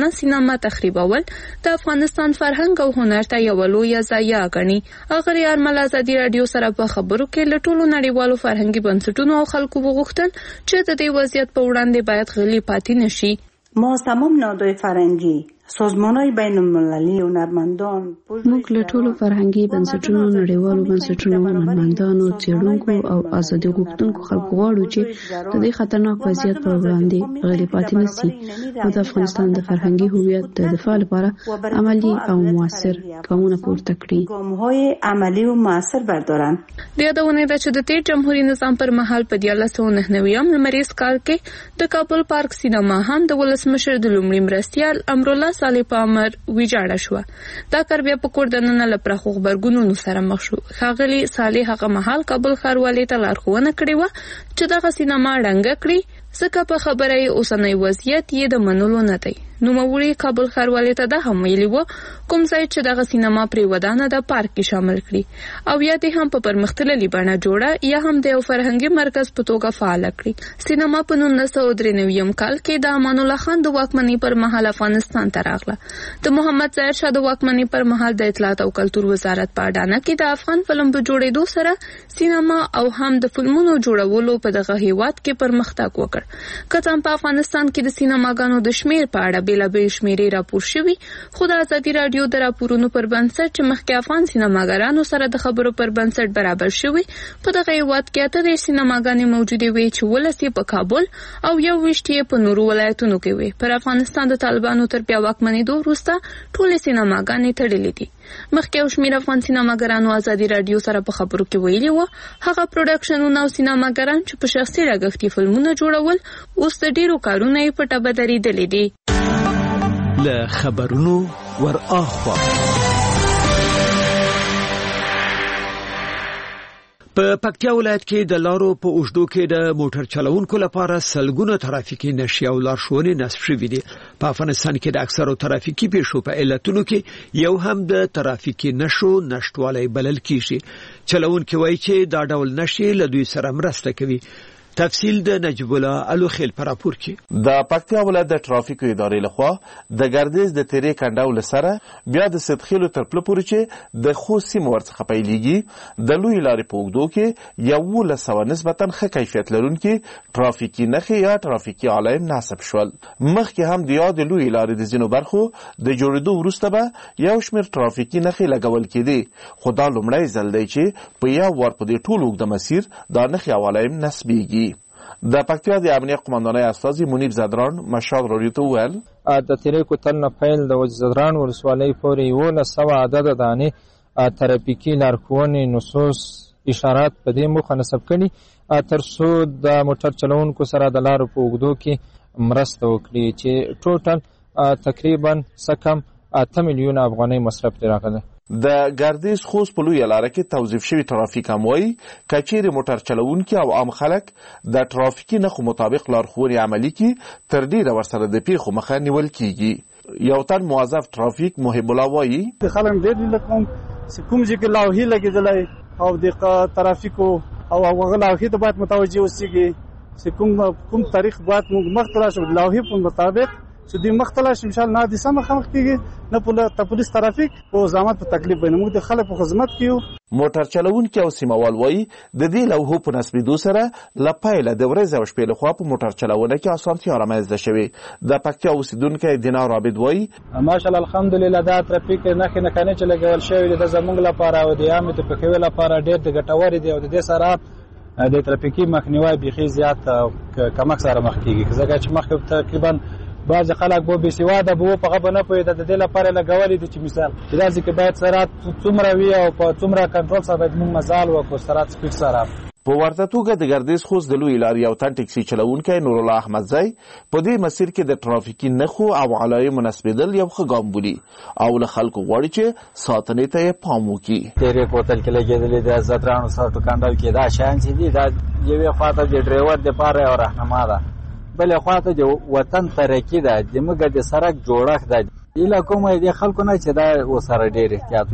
نه سینما تخریبول د افغانستان فرهنګ او هنر ته یو لویه ضایعه ګڼي. اغه یارمل ازادي رادیو سره په خبرو کې له ټولو نړیوالو فرهنګي بنسټونو او خلکو وغوښتل چې د دې وضعیت په وړاندې باید غلي پاتې نشي. ما تمام نهادهای فرهنگی سازمان‌های بین‌المللی هنرمندان موږ له ټولو فرهنګي بنسټونو نړیوالو بنسټونو هنرمندانو څېړونکو او ازادي غوښتونکو خلکو غواړو چې د دې خطرناک وضعیت پر وړاندې غلي پاتې نشي او د افغانستان د فرهنګي هویت د دفاع لپاره عملی او موثر ګامونه پورته کړي. ګام‌های عملی او موثر بردارن. د یادونه ده چې د تیر جمهوریت نظام پر مهال په دیارلس سوه نهه نوي لمریز کال کې د کابل پارک سینما هم د ولسمشر د لومړي مرستیال امرالله صالح په امر ویجاړه شو. دا کار بیا په کور دننه له پراخو غبرګونونو سره مخ شو. ښاغلي صالح هغه مهال کابل ښاروالۍ ته لارښوونه کړې وه چې دغه سینما ړنګه کړي ځکه په خبره یې اوسنی وضعیت یې د منلو نه دی. نوموړي کابل ښاروالۍ ته دا هم ویلي وه کوم ځای چې دغه سینما پرې ودانه د پارک کې شامل کړي او یا دې هم په پرمختللې بڼه جوړه یا هم د یو فرهنګي مرکز په توګه فعاله کړي. سینما په نولس سوه درې نوي کال کې د امان الله خان د واکمنۍ پر مهال افغانستان ته راغله. د محمد ظاهر شاه د واکمنۍ پر مهال د اطلاعات او کلتور وزارت په اډانه کې د افغان فلم په جوړېدو سره سینما او هم د فلمونو جوړولو په دغه هیواد کې پرمختګ وکړ. که څه په افغانستان کې د سینماګانو د شمیر په اړه بېلابېل شمیرې راپور شوي خو د ازادي راډیو د راپورونو پر بنسټ چې مخکې افغان سینماګرانو سره د خبرو پر بنسټ برابر شوي په دغه هیواد کې اته دېرش سینماګانې موجودې وې چې ولس یې په کابل او یو ویشت یې په نورو ولایتونو کې وې. پر افغانستان د طالبانو تر بیا واکمنېدو وروسته ټولې سینماګانې تړلې دي. مخکې یو شمېر افغان سینماګرانو ازادي راډیو سره په خبرو کې ویلي وو هغه پروډکشنونه او سینماګران چې په شخصي لګښت یې فلمونه جوړول اوس د ډېرو کارونه یې په ټبه درېدلي دي. له خبرونو ور اخوا په پکتیا ولایت کې د لارو په اوږدو کې د موټر چلوونکو لپاره سلګونه ترافیکي نښې او لارښوونې نصب شوې دي. په افغانستان کې د اکثرو ترافیکي پیښو په علتونو کې یو هم د ترافیکي نښو نشټوالی بلل کیږي. چلوونکي وایي چې دا ډول نښې له دوی سره مرسته کوي. تفصیل د نجیب الله الوخیل پر راپور کې. د پکتیا ولایت د ترافیکو ادارې لخوا د ګردیز د تیرې کنډو لسره بیا د سدخیلو تر پله پورې چې د خوست سیمه ورڅخه پیلېږي د لوی لارې په اوږدو کې یولس سوه نسبتا ښه کیفیت لرونکي ترافیکي نښې یا ترافیکي علایم نصب شول. مخکې هم د یادې لوی لارې د ځینو برخو د جوړېدو وروسته به یو شمېر ترافیکي نښې لګول کېدې خو دا لومړی ځل دی چې په یو وار په دې ټول اوږده مسیر دا نښې او علایم نصبېږي. د پکتیا د امنیت قوماندانۍ استازي منیب زدران مشال راډیو ته وویل د تیرې کوتل نه پیل د زدران ولسوالۍ پورې یولس سوه عدده دانې ترافیکي لارښوونې نصوص اشارات په دې موخه نصب کړي تر څو د موټر چلوونکو سره د لارو په اوږدو کې مرسته وکړي چې ټوټل تقریبا څه کم اته میلیونه افغانۍ مصرف ترې راغلی. د ګردیز خوست په لویه لاره کې توظیف شوي ترافیک هم وایي که چیرې موټر چلوونکي او عام خلک د ترافیکي نښو مطابق لارښوونې عملي کړي تر ډېره ورسره د پیښو مخه نیول کیږي. یو تن موظف ترافیک محب الله وایي خلک ډېر دي لکه چې کوم ځای کې لوحې لګېدلی او د ترافیکو او هغه لوحې ته باید متوجه اوسېږي چې کوم کوم تاریخ باید موږ مخته لاړ شو د لوحې په مطابق چې دوی مخته لاړ شي انشاءالله نه د سمه مخ کېږي نه په پولیس ترافیک په زحمت په تکلیف باندې موږ د خلک په خدمت کې یو. موټر چلوونکي او سیموال وایي د دې لوحو په نصبېدو سره له پیله د ورځې او شپې لخوا په موټر چلونه کې اسانتیا رامنځته شوې. د پکتیا اوسېدونکی دینار عابد وایي ماشاءالله الحمدلله دا ترافیک نښې نښانې چې لګول شوي دي د زموږ لپاره او د عامې ترافیکي لپاره ډېر د ګټورې دي او د دې سره د ترافیکي مخنیوی بیخي زیات کمښت سره مخ کېږي ځکه چې مخکې تقریبا بعض خلک به بې سواده به په هغه به نه پوهېده د دې لپاره لګولي دي چې مثال چې داسې کې باید سرعت څومره وي او په څومره کنټرول سره باید موږ مزال وکړو سرعت سپیډ سره. په ورته توګه د ګردیز خوست د لوی لارې یو تن ټکسي چلوونکی نورالله احمدزی په دې مسیر کې د ترافیکي نښو او علایمو نصبېدل یو ښه ګام بولي او له خلکو غواړي چې ساتنې ته یې پام وکړي. تیرې کوتل کې لګېدلې د زدرانو سرټو کنډو کې دا شیان چې دي دا یوې خوا ته د ډریور دپاره یو رهنما ده بلې خوا ته د وطن ترقي ده زموږ د سړک جوړښت ده هیله کوم د خلکو نه چې دا ورسره ډېر احتیاط وکړي.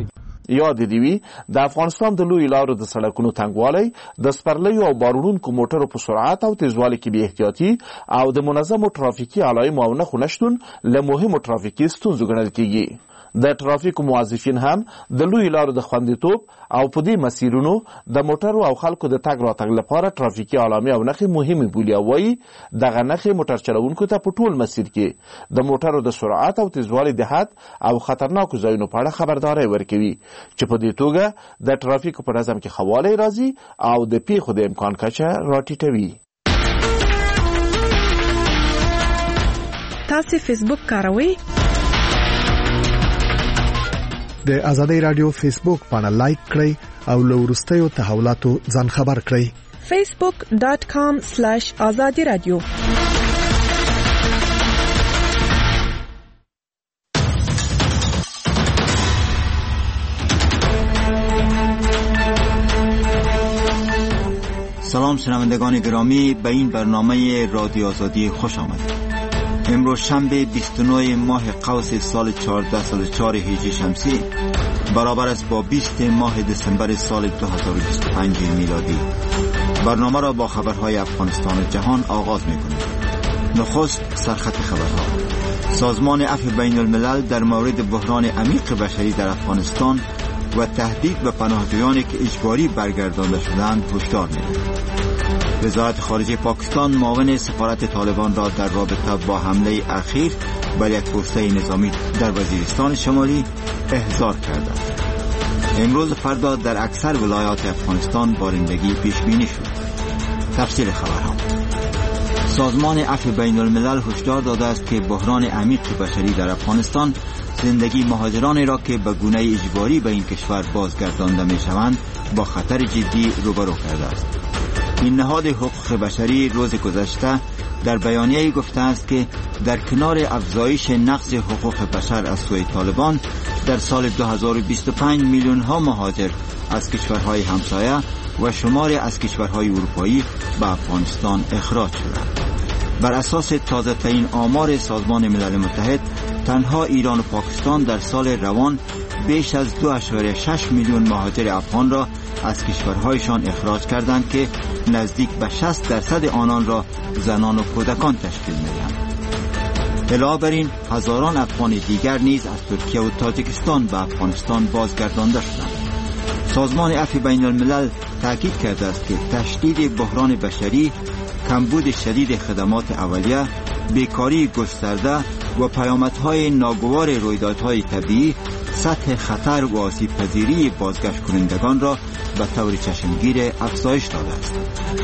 یاد دی وی د افغانستان د لوی لارو د سړکونو تنګوالی د سپرلیو او بارونکو موټرو په سرعت او تیزوالي کې بې احتیاطي او د منظمو ترافیکي علایمو او نښو نشتون له مهمو ترافیکي ستونزو ګڼل کیږي. د ترافیکو موظفین هم د لوی لارو د خوندیتوب او په دې مسیرونو د موټرو او خلکو د تګ راتګ لپاره ترافیکي علامې او نښې مهمې بولي او وایي دغه نښې موټر چلوونکو ته په ټول مسیر کې د موټرو د سرعت او تیزوالي د حد او خطرناکو ځایونو په اړه خبرداری ورکوي چې په دې توګه د ترافیکو په نظم کې ښه والی راځي او د پیښو د امکان کچه راټیټوي. تاسو فیسبوک کاروئ؟ د آزادۍ رادیو فیسبوک پاڼه لایک کړئ او له وروستیو تحولاتو ځان خبر کړئ. facebook dot com slash azadi radio. سلام شنوندگان گرامی، به این برنامه رادیو آزادی خوش آمدید. امروز شنبه بیست و نه ماه قوس سال چهارده صد و چهار هجری شمسی برابر است با بیست ماه دسامبر سال دو هزار و بیست و پنج میلادی. برنامه را با خبرهای افغانستان و جهان آغاز می‌کنیم. نخست سرخط خبرها. سازمان عفو بین الملل در مورد بحران عمیق بشری در افغانستان و تهدید به پناهجویانی که اجباری برگردانده شدند هشدار می‌دهد. وزارت خارجه پاکستان معاون سفارت طالبان را در رابطه با حمله اخیر بر یک پوسته نظامی در وزیرستان شمالی احضار کرده است. امروز و فردا در اکثر ولایات افغانستان بارندگی پیش بینی شد. تفصیل خبرها. سازمان عفو بین الملل هشدار داده است که بحران عمیق بشری در افغانستان زندگی مهاجرانی را که به گونه اجباری به این کشور بازگردانده می‌شوند با خطر جدی روبرو کرده است. این نهاد حقوق بشری روز گذشته در بیانیه‌ای گفته است که در کنار افزایش نقض حقوق بشر از سوی طالبان در سال دو هزار و بیست و پنج میلیون ها مهاجر از کشورهای همسایه و شماری از کشورهای اروپایی به افغانستان اخراج شدند. بر اساس تازه ترین آمار سازمان ملل متحد تنها ایران و پاکستان در سال روان بیش از دو ممیز شش میلیون مهاجر افغان را از کشورهایشان اخراج کردند که نزدیک به شصت درصد آنان را زنان و کودکان تشکیل می‌دهند. علاوه بر این هزاران افغان دیگر نیز از ترکیه و تاجیکستان به افغانستان بازگردانده شدند. سازمان عفو بین الملل تاکید کرده است که تشدید بحران بشری، کمبود شدید خدمات اولیه، بیکاری گسترده و پیامدهای ناگوار رویدادهای طبیعی سطح خطر و آسیب پذیری بازگشت کنندگان را به طور چشمگیر افزایش داده است.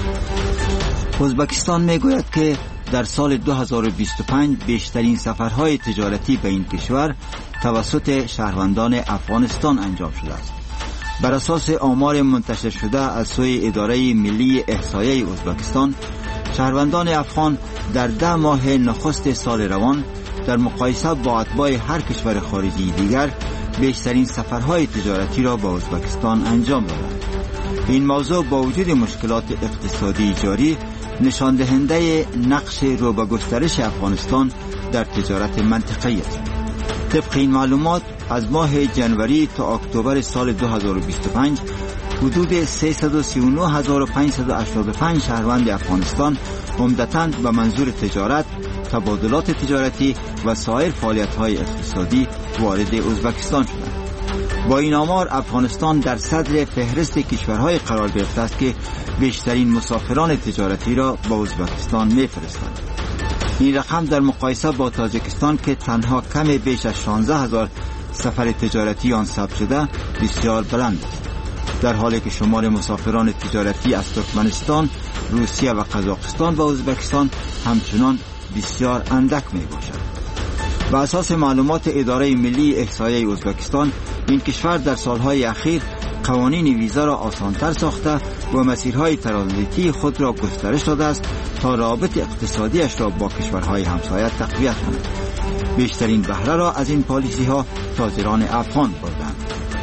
ازبکستان میگوید که در سال دو هزار و بیست و پنج بیشترین سفرهای تجارتی به این کشور توسط شهروندان افغانستان انجام شده است. بر اساس آمار منتشر شده از سوی اداره ملی احصایه ازبکستان، شهروندان افغان در ده ماه نخست سال روان در مقایسه با اتباع هر کشور خارجی دیگر بیشترین سفرهای تجارتی را به ازبکستان انجام دادند. این موضوع با وجود مشکلات اقتصادی جاری نشان دهنده نقش رو به گسترش افغانستان در تجارت منطقه‌ای است. طبق این معلومات از ماه جنوری تا اکتبر سال دو هزار و بیست و پنج حدود سیصد و سی و نه هزار و پانصد و هشتاد و پنج شهروند افغانستان عمدتاً به منظور تجارت، تبادلات تجارتی و سایر فعالیت‌های اقتصادی وارد ازبکستان شدند. با این آمار افغانستان در صدر فهرست کشورهای قرار گرفته است که بیشترین مسافران تجارتی را به ازبکستان می‌فرستند. این رقم در مقایسه با تاجیکستان که تنها کم بیش از شانزده هزار سفر تجارتی آن ثبت شده بسیار بلند است، در حالی که شمار مسافران تجارتی از ترکمنستان، روسیه و قزاقستان و ازبکستان همچنان بسیار اندک می باشد. بر اساس معلومات اداره ملی احصایه ازبکستان، این کشور در سالهای اخیر قوانین ویزا را آسانتر ساخته و مسیرهای ترانزیتی خود را گسترش داده است تا روابط اقتصادیش را با کشورهای همسایه تقویت کند. بیشترین بهره را از این پالیسی ها تاجران افغان بردند.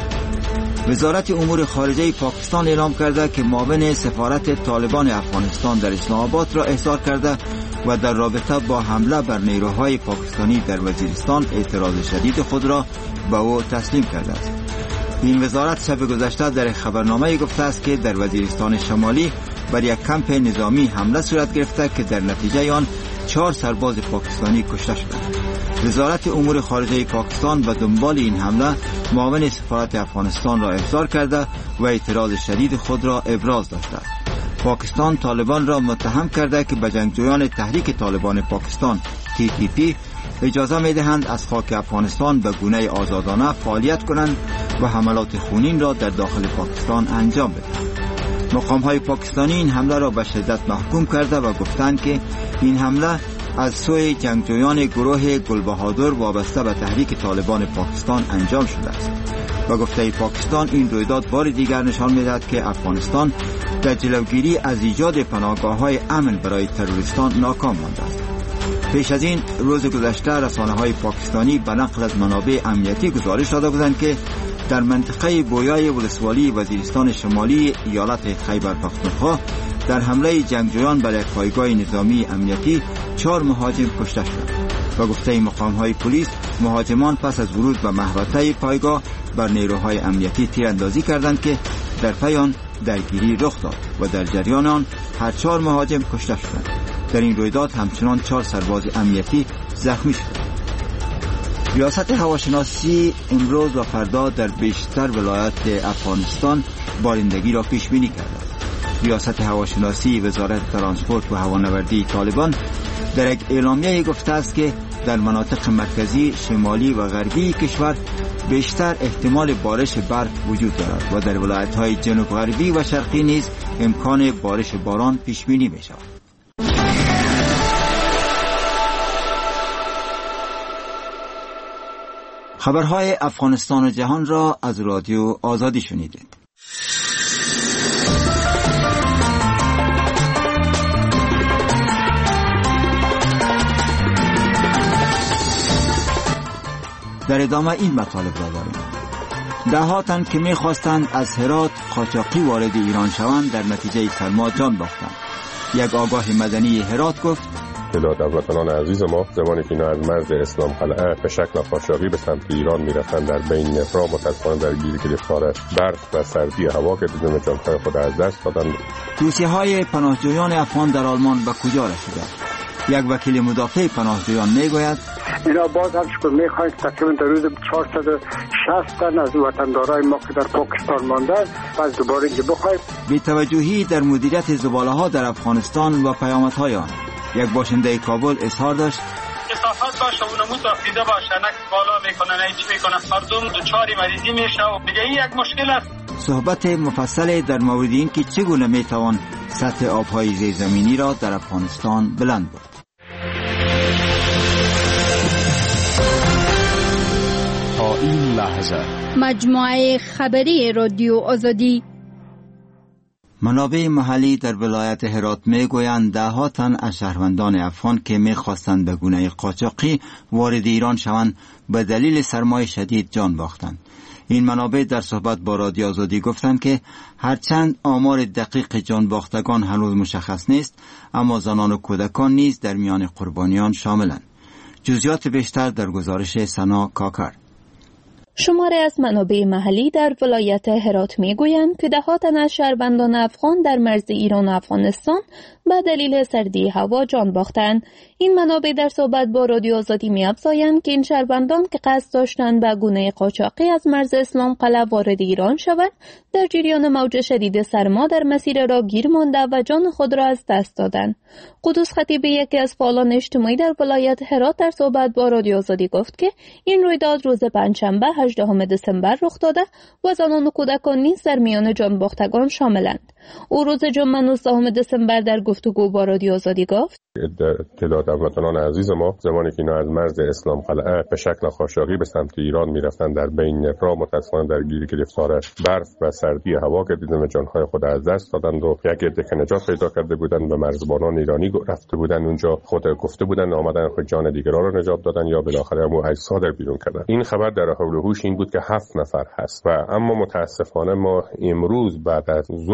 وزارت امور خارجه پاکستان اعلام کرده که معاون سفارت طالبان افغانستان در اسلام آباد را احضار کرده و در رابطه با حمله بر نیروهای پاکستانی در وزیرستان اعتراض شدید خود را به او تسلیم کرده است. این وزارت شب گذشته در خبرنامه گفته است که در وزیرستان شمالی بر یک کمپ نظامی حمله صورت گرفته که در نتیجه آن چهار سرباز پاکستانی کشته شدند. وزارت امور خارجه پاکستان به دنبال این حمله معاون سفارت افغانستان را احضار کرده و اعتراض شدید خود را ابراز داشته است. پاکستان طالبان را متهم کرده که به جنگجویان تحریک طالبان پاکستان تی تی پی اجازه می دهند از خاک افغانستان به گونه آزادانه فعالیت کنند و حملات خونین را در داخل پاکستان انجام بدهند. مقام های پاکستانی این حمله را به شدت محکوم کرده و گفتند که این حمله از سوی جنگجویان گروه گلبهادر وابسته به تحریک طالبان پاکستان انجام شده است. و گفته پاکستان این رویداد بار دیگر نشان می‌دهد که افغانستان در جلوگیری از ایجاد پناهگاه‌های امن برای تروریستان ناکام مانده است. پیش از این روز گذشته رسانه‌های پاکستانی به نقل از منابع امنیتی گزارش داده بودند که در منطقه بویای ولسوالی وزیرستان شمالی ایالت خیبر پختونخوا در حمله جنگجویان بر یک پایگاه نظامی امنیتی چهار مهاجم کشته شدند. و گفته مقام‌های پلیس مهاجمان پس از ورود به محوطه پایگاه بر نیروهای امنیتی تیراندازی کردند که در پی آن درگیری رخ داد و در جریان آن هر چهار مهاجم کشته شدند. در این رویداد همچنان چهار سرباز امنیتی زخمی شدند. ریاست هواشناسی امروز و فردا در بیشتر ولایات افغانستان بارندگی را پیش بینی کرده. ریاست هواشناسی وزارت ترانسپورت و هوانوردی طالبان در یک اعلامیه گفته است که در مناطق مرکزی، شمالی و غربی کشور بیشتر احتمال بارش برف وجود دارد و در ولایت‌های جنوب غربی و شرقی نیز امکان بارش باران پیش بینی می شود. خبرهای افغانستان و جهان را از رادیو آزادی شنیدید. در ادامه این مطالب را داریم. ده ها تن که می خواستند از هرات قاچاقی وارد ایران شوند در نتیجه سرما جان باختند. یک آگاه مدنی هرات گفت تعداد هموطنان عزیز ما زمانی که اینا از مرز اسلام قلعه به شکل قاچاقی به سمت ایران میرفتند در بین نفرا متاسفانه در گیر گرفتار برف و سردی هوا که بدون جانهای خود از دست دادند. توصیه های پناهجویان افغان در آلمان به کجا رسیده؟ یک وکیل مدافع پناهجویان میگوید اینا باز هم شکر میخواهید تقریبا در روز چهارصد و شصت تن از وطندارای ما که در پاکستان ماندن باز دوباره اینجا بخواهید. بی‌توجهی در مدیریت زباله ها در افغانستان و پیامدهای آن. یک باشنده کابل اظهار داشت کثافت باشه و نمود رسیده باشه، نه بالا میکنه نه هیچ میکنه، مردم دچار مریضی میشه و دیگه این یک مشکل است. صحبت مفصل در مورد این که چگونه میتوان سطح آبهای زیرزمینی را در افغانستان بلند برد. تا این لحظه مجموعه خبری رادیو آزادی. منابع محلی در ولایت هرات میگویند ده ها تن از شهروندان افغان که میخواستند به گونه قاچاقی وارد ایران شوند به دلیل سرمای شدید جان باختند. این منابع در صحبت با رادیو آزادی گفتند که هرچند آمار دقیق جان باختگان هنوز مشخص نیست، اما زنان و کودکان نیز در میان قربانیان شاملند. جزئیات بیشتر در گزارش سنا کاکر. شماره از منابع محلی در ولایت هرات میگویند که ده ها تن از شهروندان افغان در مرز ایران و افغانستان به دلیل سردی هوا جان باختند. این منابع در صحبت با رادیو آزادی می‌افزایند که این شهروندان که قصد داشتند به گونه قاچاقی از مرز اسلام قلعه وارد ایران شوند، در جریان موج شدید سرما در مسیر را گیر مانده و جان خود را از دست دادند. قدوس خطیبی، یکی از فعالان اجتماعی در ولایت هرات، در صحبت با رادیو آزادی گفت که این رویداد روز پنجشنبه هجدهم دسامبر رخ داده و زنان و کودکان نیز در میان جان باختگان شاملند. او روز جمعه نوزدهم دسامبر در گفتگو با رادیو آزادی گفت تعداد هموطنان عزیز ما زمانی که اینا از مرز اسلام قلعه به شکل قاچاقی به سمت ایران میرفتند در بین نفرا متاسفانه در گیر گرفتار برف و سردی هوا که دیدن جانهای خود از دست دادند و یک عده که نجات پیدا کرده بودند به مرزبانان ایرانی رفته بودند، اونجا خود گفته بودند آمدن خود جان دیگران را نجات دادن یا بالاخره هم اجساد در بیرون کردن. این خبر در حول و حوش این بود که هفت نفر هست و اما متاسفانه ما امروز بعد از ظهر باز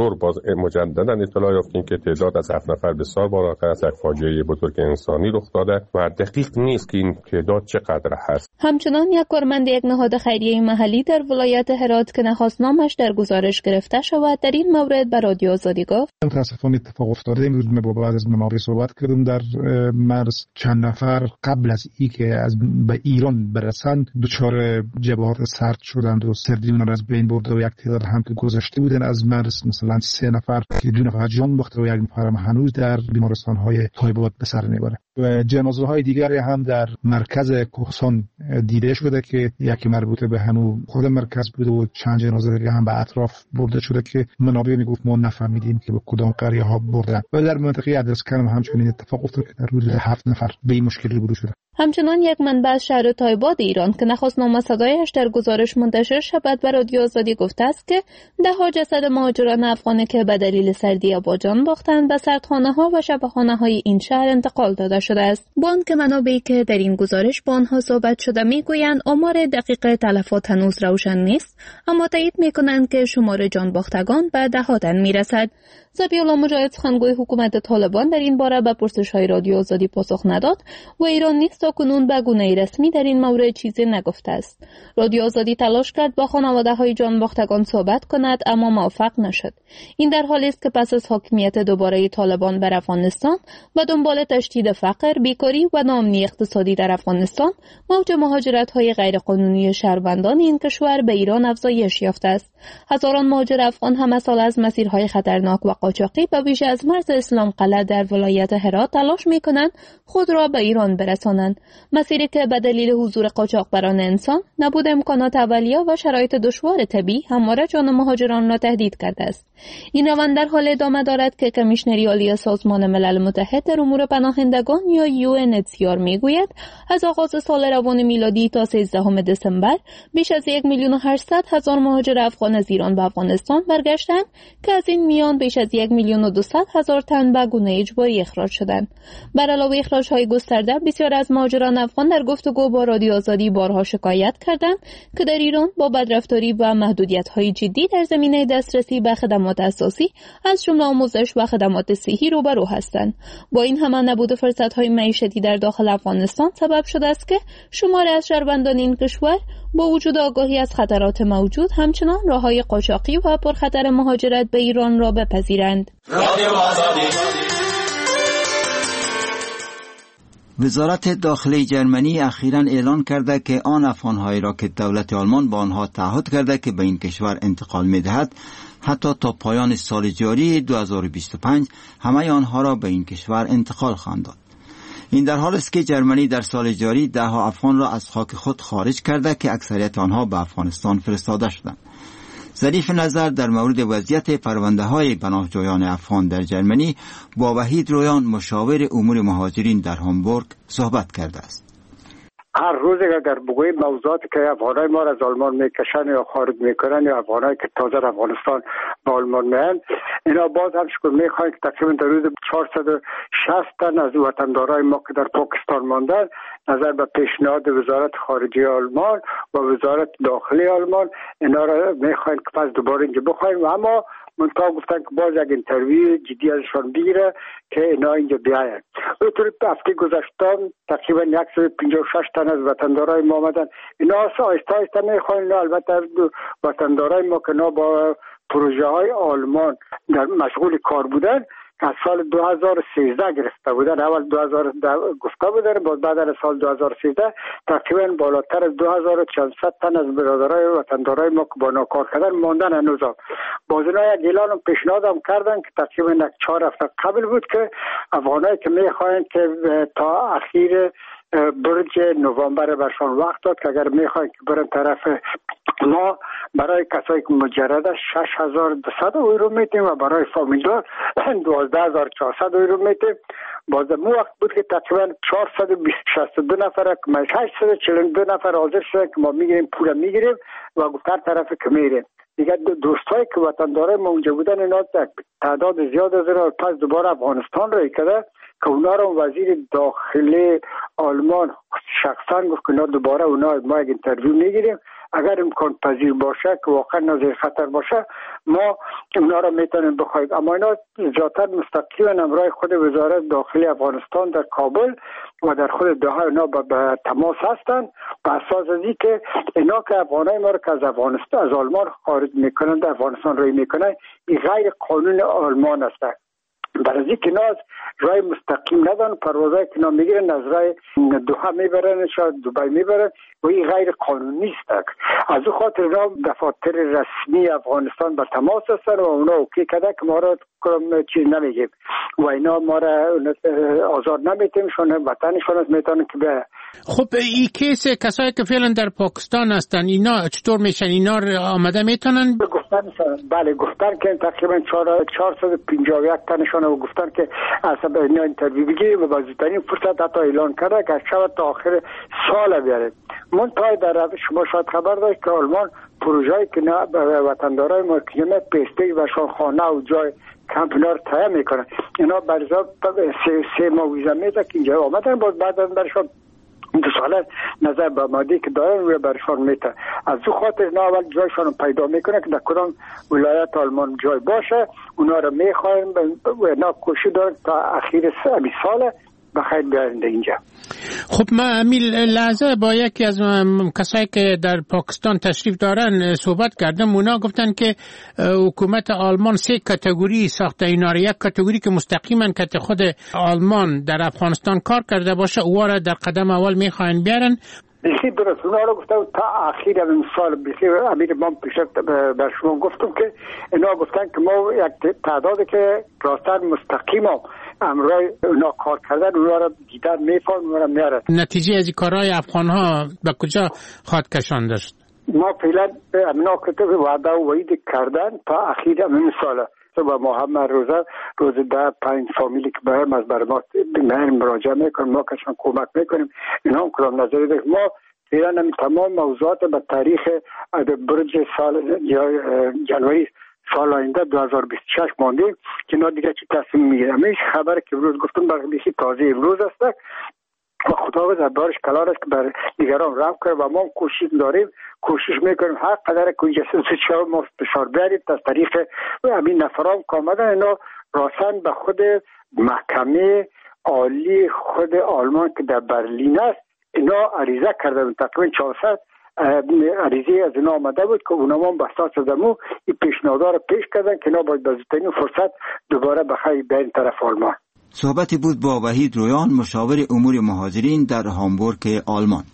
مجددا اطلاع یافتیم که تعداد از هفت نفر بسیار بالاتر از یک فاجعه بزرگ انسانی رخ داده و دقیق نیست که این تعداد چقدر هست. همچنان یک کارمند یک نهاد خیریه محلی در ولایت هرات که نخواست نامش در گزارش گرفته شود در این مورد به رادیو آزادی گفت: متاسفانه اتفاق افتاده. امروز من با بعض از منابع صحبت کردم در مرز. چند نفر قبل از ای که از به ایران برسند دچار جبهات سرد شدند و سردی اونها را از بین برده و یک تعداد هم که گذشته بودن از مرز، مثلا سه نفر که دو نفر جان باخته و یک نفر هنوز در بیمارستان‌های تایبات به سر میبره. و جنازه‌های دیگری هم در مرکز کوهستان دیده شده که یکی مربوط به همون خود مرکز بوده و چند جنازه دیگه هم به اطراف برده شده که منابع میگفت ما نفهمیدیم که به کدام قریه ها بردن. و در منطقه ادرسکن هم همچنین اتفاق افتاد که در حدود هفت نفر به این مشکل روبرو شده. همچنان یک منبع از شهر تایباد ایران که نخواست نام صدایش در گزارش منتشر شود به رادیو آزادی گفته است که ده ها جسد مهاجران افغانی که به دلیل سردی با جان باختند به سردخانه‌ها و شبخانه‌های این شهر انتقال داده شده است. با آنکه منابعی که در این گزارش با آنها صحبت شده میگویند آمار دقیق تلفات هنوز روشن نیست، اما تایید میکنند که شمار جان باختگان به دهاتن میرسد. ذبیح‌الله مجاهد سخنگوی حکومت طالبان در این باره به پرسش‌های رادیو آزادی پاسخ نداد و ایران نیز تاکنون به گونه رسمی در این مورد چیزی نگفته است. رادیو آزادی تلاش کرد با خانواده‌های جان باختگان صحبت کند اما موفق نشد. این در حالی است که پس از حاکمیت دوباره طالبان بر افغانستان و دنبال تشدید فقر، بیکاری و ناامنی اقتصادی در افغانستان، موج مهاجرت‌های غیرقانونی شهروندان این کشور به ایران افزایش یافته است. هزاران مهاجر افغان هم سال از مسیرهای خطرناک و قاچاقی به ویژه از مرز اسلام قلعه در ولایت هرات تلاش می‌کنند خود را به ایران برسانند، مسیری که به دلیل حضور قاچاقبران انسان، نبود امکانات اولیه و شرایط دشوار طبیعی همواره جان مهاجران را تهدید کرده است. این روند در حال ادامه دارد که کمیشنری عالی سازمان ملل متحد در امور پناهندگان یا یو ان اچ سی آر میگوید از آغاز سال روان میلادی تا سیزدهم دسامبر بیش از یک میلیون و هشتصد هزار مهاجر افغان از ایران به افغانستان برگشتند که از این میان بیش از یک میلیون و دویست هزار تن به گونه اجباری اخراج شدند. بر علاوه اخراج‌های گسترده، بسیار از مهاجران افغان در گفتگو با رادیو آزادی بارها شکایت کردند که در ایران با بدرفتاری و محدودیت‌های جدی در زمینه دسترسی به خدمات اساسی از جمله آموزش و خدمات صحی روبرو هستند. با این همه نبود فرصت‌های معیشتی در داخل افغانستان سبب شده است که شماری از شهروندان این کشور با وجود آگاهی از خطرات موجود همچنان راه‌های قاچاقی و پرخطر مهاجرت به ایران را بپذیرند. وزارت داخلی جرمنی اخیراً اعلان کرده که آن افغان‌هایی را که دولت آلمان با آنها تعهد کرده که به این کشور انتقال می‌دهد حتی تا پایان سال جاری دو هزار و بیست و پنج همه آنها را به این کشور انتقال خواهند داد. این در حالی است که جرمنی در سال جاری ده ها افغان را از خاک خود خارج کرده که اکثریت آنها به افغانستان فرستاده شدند. ظریف نظر در مورد وضعیت پرونده های پناهجویان افغان در جرمنی با وحید رویان مشاور امور مهاجرین در هامبورگ صحبت کرده است. هر روز اگر بگوییم موضوعاتی که افغانای ما را از آلمان میکشن یا خارج میکنن یا افغانایی که تازه افغانستان به آلمان میان، اینا باز هم شکر میخواهیم که تقریبا در روز چهارصد و شصت تن از وطندارای ما که در پاکستان ماندن نظر به پیشنهاد وزارت خارجه آلمان و وزارت داخلی آلمان اینا را میخواهیم که پس دوباره اینجا بخواهیم، اما منتها گفتن که باز یک اینترویو جدی ازشان بگیره که اینا اینجا بیاین. اونطوری هفته گذشته تقریبا صد و پنجاه و شش تن از وطندارای ما آمدن. اینا آهسته آهسته میخواین، البته وطندارای ما که با پروژه های آلمان در مشغول کار بودن از سال دو هزار و سیزده گرفته بودن، اول دو هزار و ده گفته بودن، بعد از سال دو هزار و سیزده تقریبا بالاتر از دو هزار و چهارصد تن از برادرای وطندارای ما که با ناکار کردن ماندن هنوزم. باز اینا یک اعلان پیشنهاد هم کردن که تقریبا یک چهار هفته قبل بود که افغانایی که میخواین که تا اخیر برج نوامبر برشان وقت داد که اگر میخواین که برن طرف ما برای کسایی که مجرده شش هزار و دویست یورو میتیم و برای فامیلدار دوازده هزار و چهارصد یورو میتیم. باز مو وقت بود که تقریبا چهارصد و شصت و دو نفر که هشتصد و چهل و دو نفر حاضر شدن که ما میگیریم پول میگیریم و گفتار طرف که میریم. دیگه دوستایی که وطندارای ما اونجا بودن اینا تعداد زیاد از اینا پس دوباره افغانستان رو کرده که اونا رو وزیر داخلی آلمان شخصا گفت که دوباره اونا ما یک اینترویو میگیریم اگر امکان پذیر باشه که واقعا نظر خطر باشه ما اونا را میتونیم بخواهیم. اما اینا ذاتاً مستقیما همراه خود وزارت داخلی افغانستان در کابل و در خود دوحه اینا به تماس هستند به اساس از که اینا که افغانای ما را که از افغانستان از آلمان خارج میکنن در افغانستان روی میکنن این غیر قانون آلمان است. برای اینکه ناز رای مستقیم ندارن پروازهای که نام میگیرن از رای دوحه میبرن شاید دبی میبرن و این غیر قانونی است. از او خاطر اینا دفاتر رسمی افغانستان به تماس هستن و اونا اوکی کرده که ما را چیز نمیگیم و اینا ما را آزار نمیتیم شون وطنشون از میتونن که به. خب این کیس کسایی که فعلا در پاکستان هستن اینا چطور میشن؟ اینا آمده میتونن؟ گفتن بله گفتن که تقریبا چهارصد و پنجاه و یک تنشون و گفتن که اصلا اینا انترویو بگیریم و بازیترین فرصت حتی اعلان کرده که شاید تا آخر سال بیاره. منتهای در شما شاید خبر داشت که آلمان پروژه‌ای که نه وطندارای ما کیلومتر پیسته و شان خانه و جای کمپ اینا رو تایید میکنن. اینا برزا سه, سه ماه ویزا میده که اینجا آمدن باز بعد از برشان دو ساله نظر به مادی که دارن روی برشان میته. از او خاطر اینا اول جایشان پیدا میکنه که در کدام ولایت آلمان جای باشه اونا رو میخوایم و اینا کوشش دارن تا اخیر سه ساله بخیر بیارنده اینجا. خب ما امیل لحظه با یکی از کسایی که در پاکستان تشریف دارن صحبت کردم. اونا گفتن که حکومت آلمان سه کاتگوری ساخته اینا رو. یک کاتگوری که مستقیما که خود آلمان در افغانستان کار کرده باشه اوها را در قدم اول میخواین بیارن. بخی درست اونا رو گفتم تا اخیر این سال بخی امیر من پیشت بر شما گفتم که اینا گفتن که ما یک تعدادی که راستن مستقیم امرای اونا کار کردن اونا رو دیدن میفهم اونا رو میارن. نتیجه از این کارهای افغان ها به کجا خواهد کشان داشت؟ ما فعلا امنا کتب وعده و وعید کردن تا اخیر این سال و محمد روزه روز ده پنج فامیلی که به هم از بر ما مراجعه میکنیم ما کشان کمک میکنیم اینا هم کلام نظری داریم. ما فعلا همین تمام موضوعات به تاریخ برج سال جنوری سال آینده دو هزار و بیست و شش مانده که اینا دیگه چی تصمیم میگیره. همیش خبر که امروز گفتم برای تازه امروز است و خداوند از بارش کلارش که بر دیگران رفت کرد و ما کوشش داریم کوشش میکنیم هر قدر که جسد شما ما فشار بیاریم از طریق همین نفران که آمدن اینا راسن به خود محکمه عالی خود آلمان که در برلین است اینا عریضه کردن. تقریبا چهارصد عریضه از اینا آمده بود که اونا هم بحثات زدمو این پیشنهادها را پیش کردن که اینا باید بزرگترین فرصت دوباره بخیر به این طرف آلمان. صحبتی بود با وحید رویان مشاور امور مهاجرین در هامبورگ آلمان.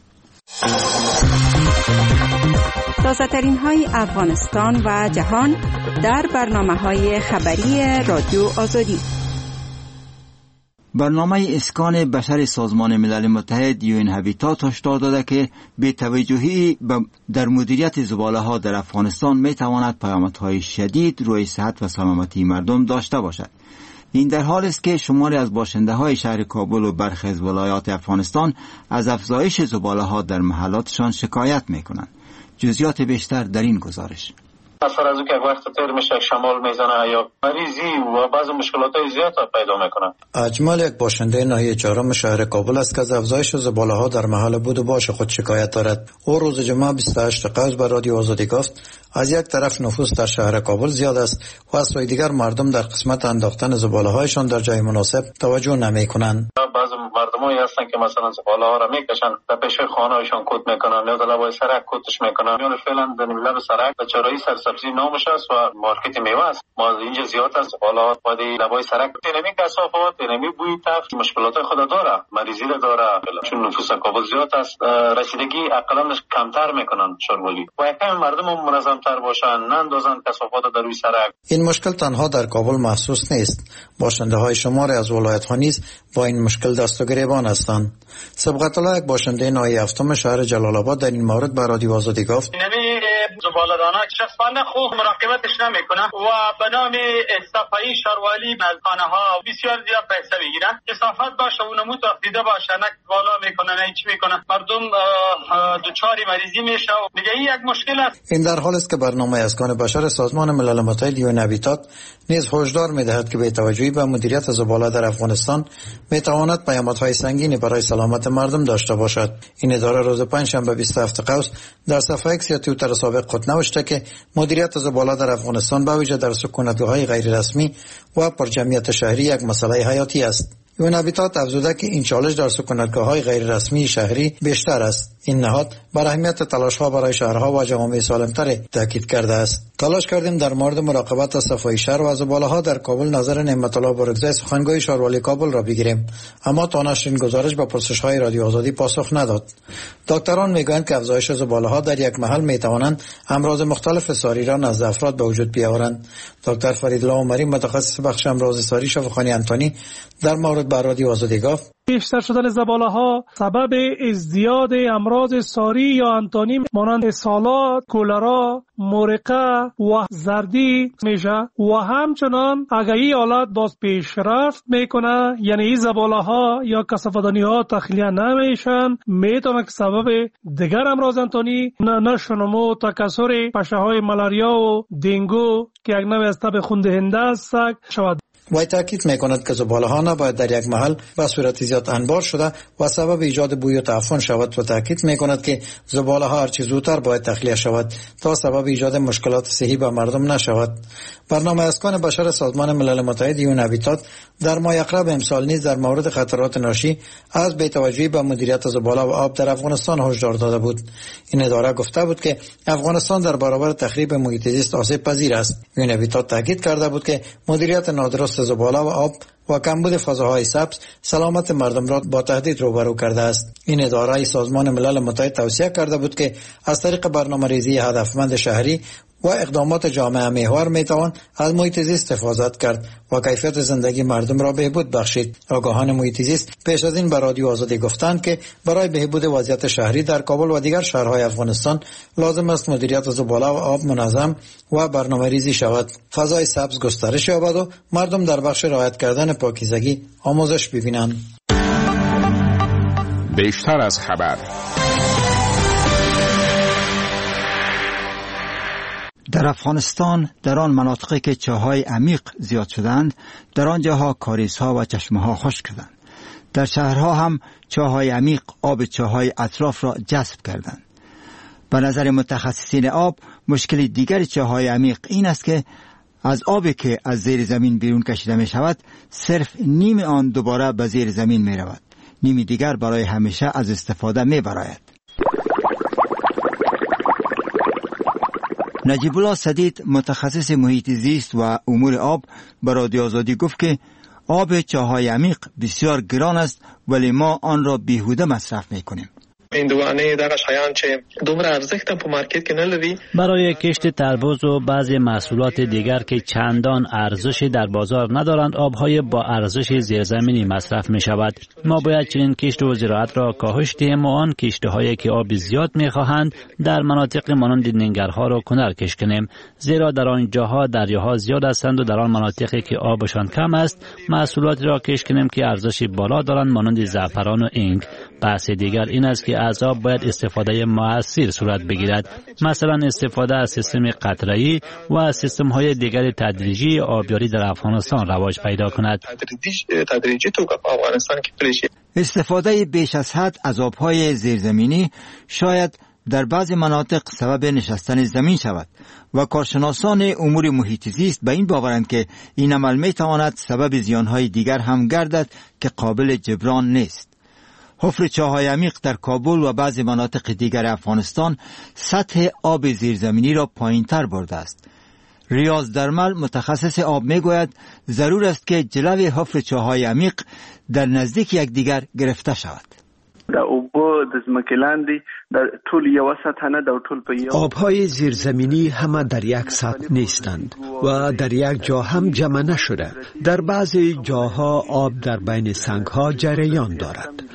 تازه‌ترین های افغانستان و جهان در برنامه‌های خبری رادیو آزادی. برنامه اسکان بشر سازمان ملل متحد یو این هابیتات هشدار داده که بی‌توجهی در مدیریت زباله ها در افغانستان می تواند پیامدهای شدید روی صحت و سلامتی مردم داشته باشد. این در حال است که شماری از باشنده های شهر کابل و برخی از ولایات افغانستان از افزایش زباله ها در محلاتشان شکایت می کنند. جزئیات بیشتر در این گزارش. اثر از او که وقت تر میشه شمال میزنه یا مریضی و بعض مشکلات زیاد پیدا میکنه. اجمال یک باشنده ناحیه چهارم شهر کابل است که از افزایش زباله ها در محل بود و باش خود شکایت دارد. او روز جمعه بیست و هشت قوس به رادیو آزادی گفت از یک طرف نفوس در شهر کابل زیاد است و از سوی دیگر مردم در قسمت انداختن زباله هایشان در جای مناسب توجه نمی کنند. بعض مردمایی هستن که مثلا زباله ها را میکشن در پیش خانه هایشان کود میکنن یا در لبای سرک کودش میکنن یا فعلا در لب سرک به چرایی سرسبزی نامش است و مارکت میوه است. ما اینجا زیاد است زباله ها بعد لبای سرک تنمی کثافات تنمی بوی تف مشکلات خود داره مریضی داره چون نفوس کابل زیاد است رسیدگی اقلا کمتر میکنن شربولی و یکم مردم منظم تر باشن نندازن کثافات در روی سرک. این مشکل تنها در کابل محسوس نیست. باشنده های شماری از ولایت ها نیز با این مشکل دست و گریبان هستند. سبقت الله یک باشنده ناحیه هفتم شهر جلال آباد در این مورد به رادیو آزادی گفت نمی زباله‌دانا شخصانه خوب مراقبتش نمیکنه و به نام صفایی شاروالی از خانه‌ها بسیار زیاد پیسه میگیرن. کثافت باشه و نمود دیده باشه نه بالا میکنه نه هیچ میکنه، مردم دچار مریضی میشه و دیگه این یک مشکل است. این در حالی است که برنامه اسکان بشر سازمان ملل متحد یون هابیتات نیز هشدار می‌دهد که به توجهی به مدیریت زباله در افغانستان میتواند پیامدهای سنگینی برای سلامت مردم داشته باشد. این اداره روز پنجشنبه بیست و هفت قوس در صفحه ایکس یا توییتر سابق خود نوشته که مدیریت زباله در افغانستان به ویژه در سکونتگاه‌های غیر رسمی و پرجمعیت شهری یک مسئله حیاتی است. یون هابیتات افزوده که این چالش در سکونتگاه‌های غیر رسمی شهری بیشتر است. این نهاد بر اهمیت تلاش‌ها برای شهرها و جوامع سالم‌تر تاکید کرده است. تلاش کردیم در مورد مراقبت صفای شهر و زباله‌ها در کابل نظر نعمت الله بارگزای سخنگوی شهروالی کابل را بگیریم، اما تا نشر این گزارش به پرسش‌های رادیو آزادی پاسخ نداد. دکتران میگویند که افزایش زباله‌ها در یک محل میتوانند امراض مختلف ساری را نزد افراد به وجود بیاورند. دکتر فریدالله عمری متخصص بخش امراض ساری شفاخانه انتونی در مورد بر رادیو آزادی گفت: بیشتر شدن زباله‌ها سبب ازدیاد امراض ساری یا انتونی مانند اسهالات، کولرا، مرقه و زردی میشه و همچنان اگر این حالت باز پیشرفت میکنه، یعنی این زباله‌ها یا کثافت‌دانی‌ها تخلیه نمیشن، میتونه که سبب دیگر امراض انتونی نشو نمو، تکثر پشه‌های ملاریا و دنگو که یک نوع از تب خون‌دهنده است شود. وی تاکید میکند که زباله‌ها نباید در یک محل به صورت زیاد انبار شده و سبب ایجاد بوی و تعفن شود و تاکید میکند که زباله‌ها هر چه زودتر باید تخلیه شود تا سبب ایجاد مشکلات صحی به مردم نشود. برنامه اسکان بشر سازمان ملل متحد یون هابیتات در ماه اقرب امسال نیز در مورد خطرات ناشی از بی‌توجهی به مدیریت زباله و آب در افغانستان هشدار داده بود. این اداره گفته بود که افغانستان در برابر تخریب محیط زیست آسیب پذیر است. یون هابیتات تاکید کرده بود که مدیریت نادرست زباله و آب و کمبود فضاهای سبز سلامت مردم را با تهدید روبرو کرده است. این اداره سازمان ملل متحد توصیه کرده بود که از طریق برنامه‌ریزی هدفمند شهری و اقدامات جامعه محور میتوان از محیط زیست حفاظت کرد و کیفیت زندگی مردم را بهبود بخشید. آگاهان محیط زیست پیش از این به رادیو آزادی گفتند که برای بهبود وضعیت شهری در کابل و دیگر شهرهای افغانستان لازم است مدیریت زباله و آب منظم و برنامه‌ریزی شود، فضای سبز گسترش یابد و مردم در بخش رعایت کردن پاکیزگی آموزش ببینند. بیشتر از خبر. در افغانستان در آن مناطقی که چاهای عمیق زیاد شدند، در آنجاها کاریزها و چشمه‌ها خشک شدند. در شهرها هم چاهای عمیق آب چاهای اطراف را جذب کردند. به نظر متخصصین آب، مشکل دیگر چاهای عمیق این است که از آبی که از زیر زمین بیرون کشیده می شود، صرف نیم آن دوباره به زیر زمین می رود. نیم دیگر برای همیشه از استفاده می براید. نجیب الله سدید متخصص محیط زیست و امور آب به رادیو آزادی گفت که آب چاهای عمیق بسیار گران است، ولی ما آن را بیهوده مصرف میکنیم. این دوانه دغه شیان چې دومره ارزښت په مارکت کې نه لري. برای کشت تربوز و بعضی محصولات دیگر که چندان ارزش در بازار ندارند، آبهای با ارزش زیرزمینی مصرف می شود. ما باید چنین کشت و زراعت را کاهش دهیم و آن کشته هایی که آب زیاد می خواهند در مناطق مانند ننگرها را کنار کش کنیم، زیرا در آن جاها دریاها زیاد هستند و در آن مناطقی که آبشان کم است محصولاتی را کش کنیم که ارزش بالا دارند مانند زعفران و اینگ. بحث دیگر این است که از آب باید استفاده مؤثر صورت بگیرد، مثلا استفاده از سیستم قطره‌ای و از سیستم‌های دیگر تدریجی آبیاری در افغانستان رواج پیدا کند. تدریجی تو افغانستان که استفاده بیش از حد از آب‌های زیرزمینی شاید در بعضی مناطق سبب نشستن زمین شود و کارشناسان امور محیط زیست به این باورند که این عمل می‌تواند سبب زیان‌های دیگر هم گردد که قابل جبران نیست. حفر چاهای عمیق در کابل و بعضی مناطق دیگر افغانستان سطح آب زیرزمینی را پایین‌تر برده است. ریاض درمل متخصص آب میگوید ضرور است که جلوی حفر چاهای عمیق در نزدیک یکدیگر گرفته شود. در اوبو د ځمکې لاندې در ټول یو سطح نه د ټول په یو آبهای زیرزمینی همه در یک سطح نیستند و در یک جا هم جمع نشده. در بعضی جاها آب در بین سنگها جریان دارد.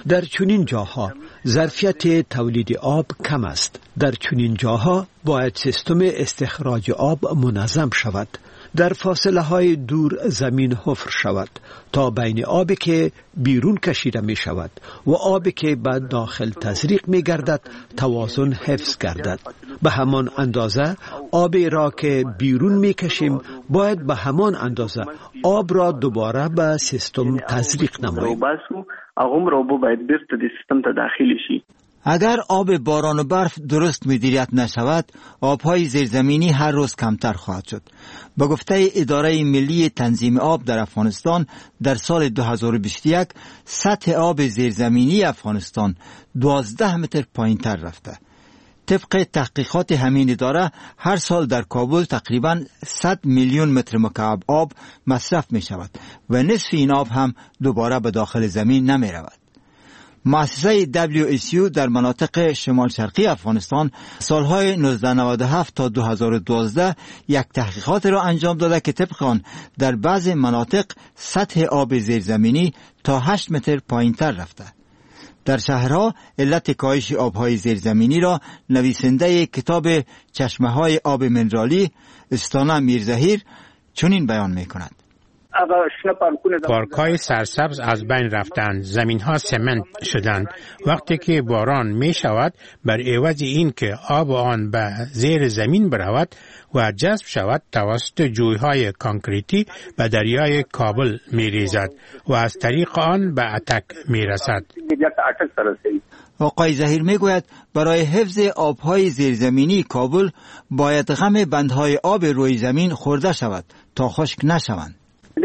در چنین جاها ظرفیت تولید آب کم است. در چنین جاها باید سیستم استخراج آب منظم شود. در فاصله های دور زمین حفر شود تا بین آبی که بیرون کشیده می شود و آبی که به داخل تزریق می گردد توازن حفظ گردد. به همان اندازه آبی را که بیرون می کشیم باید به همان اندازه آب را دوباره به سیستم تزریق نماییم. هغه را باید بیرته د سیستم ته داخل شي. اگر آب باران و برف درست مدیریت نشود، آبهای زیرزمینی هر روز کمتر خواهد شد. به گفته اداره ملی تنظیم آب در افغانستان، در سال دو هزار و بیست و یک سطح آب زیرزمینی افغانستان دوازده متر پایین‌تر رفته. طبق تحقیقات همین اداره هر سال در کابل تقریباً صد میلیون متر مکعب آب مصرف می شود و نصف این آب هم دوباره به داخل زمین نمی رود. مؤسسه دبلیو ایچ او در مناطق شمال شرقی افغانستان سالهای نوزده نود و هفت تا دو هزار و دوازده یک تحقیقات را انجام داده که طبق آن در بعض مناطق سطح آب زیرزمینی تا هشت متر پایین‌تر رفته. در شهرها علت کاهش آبهای زیرزمینی را نویسنده کتاب چشمه‌های آب منرالی استانا میرزهیر چنین بیان می‌کند. پارک‌های سرسبز از بین رفتند، زمین‌ها سمنت شدند. وقتی که باران می شود، بر عوض این که آب آن به زیر زمین برود و جذب شود، توسط جوی‌های کانکریتی به دریای کابل می ریزد و از طریق آن به اتک می رسد. آقای زهیر می گوید برای حفظ آبهای زیرزمینی کابل باید غم بندهای آب روی زمین خورده شود تا خشک نشوند.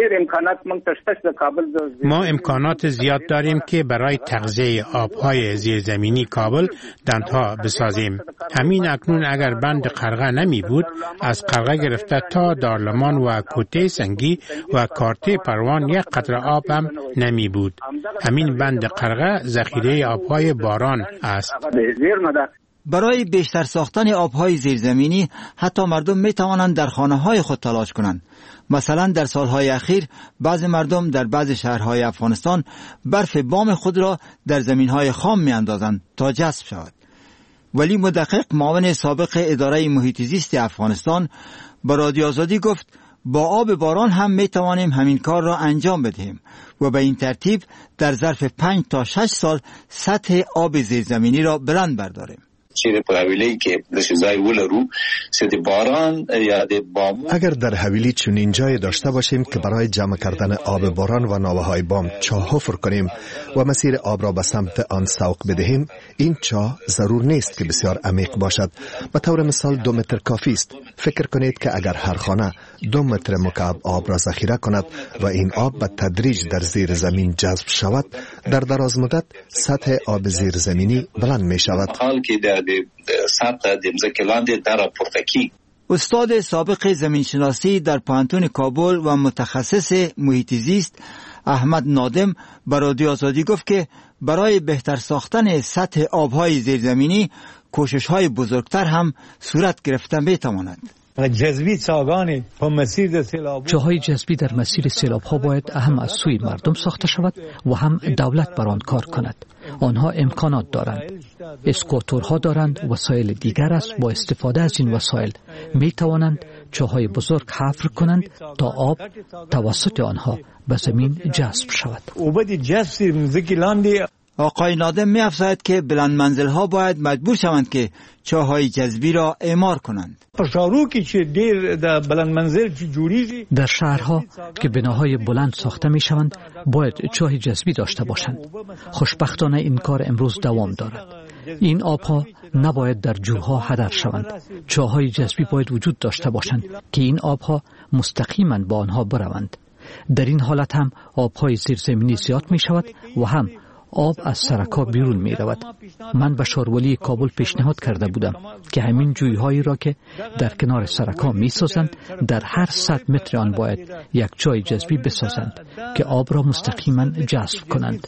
ما امکانات زیاد داریم که برای تغذیه آبهای زیرزمینی کابل دندها بسازیم. همین اکنون اگر بند قرغه نمی بود، از قرغه گرفته تا دارلمان و کوته سنگی و کارته پروان یک قطره آب هم نمی بود. همین بند قرغه ذخیره آبهای باران است. برای بیشتر ساختن آبهای زیرزمینی حتی مردم می توانند در خانه‌های خود تلاش کنند. مثلا در سالهای اخیر بعض مردم در بعض شهرهای افغانستان برف بام خود را در زمینهای خام می اندازند تا جذب شود. ولی مدقق معاون سابق اداره محیط زیست افغانستان به رادیو آزادی گفت با آب باران هم می توانیم همین کار را انجام بدهیم و به این ترتیب در ظرف پنج تا شش سال سطح آب زیرزمینی را بلند برداریم. اگر در حویلی چنین جای داشته باشیم که برای جمع کردن آب باران و ناوه‌های بام چاه حفر کنیم و مسیر آب را به سمت آن سوق بدهیم، این چاه ضرور نیست که بسیار عمیق باشد. به طور مثال دو متر کافی است. فکر کنید که اگر هر خانه دو متر مکعب آب را ذخیره کند و این آب به تدریج در زیر زمین جذب شود، در دراز مدت سطح آب زیر زمینی بلند می شود. استاد سابق زمینشناسی در پوهنتون کابل و متخصص محیط زیست احمد نادم به رادیو آزادی گفت که برای بهتر ساختن سطح آبهای زیرزمینی کوشش‌های بزرگتر هم صورت گرفته می‌تواند. جذبی چاگانی په مسیر د سیلاب جاهای جذبی در مسیر سیلاب ها باید هم از سوی مردم ساخته شود و هم دولت بر آن کار کند. آنها امکانات دارند، اسکواتورها دارند، وسایل دیگر است. با استفاده از این وسایل می توانند جاهای بزرگ حفر کنند تا آب توسط آنها به زمین جذب شود. آقای نادم می افزاید که بلند منزل ها باید مجبور شوند که چاهای جذبی را اعمار کنند. در شهرها که بناهای بلند ساخته می شوند باید چاه جذبی داشته باشند. خوشبختانه این کار امروز دوام دارد. این آبها نباید در جوها هدر شوند. چاهای جذبی باید وجود داشته باشند که این آبها مستقیما با آنها بروند. در این حالت هم آبهای زیرزمینی زیاد می شود و هم آب از سرکا بیرون می رود. من به شارولی کابل پیشنهاد کرده بودم که همین جویهایی را که در کنار سرکا می سازند در هر صد متر آن باید یک جای جذبی بسازند که آب را مستقیما جذب کنند.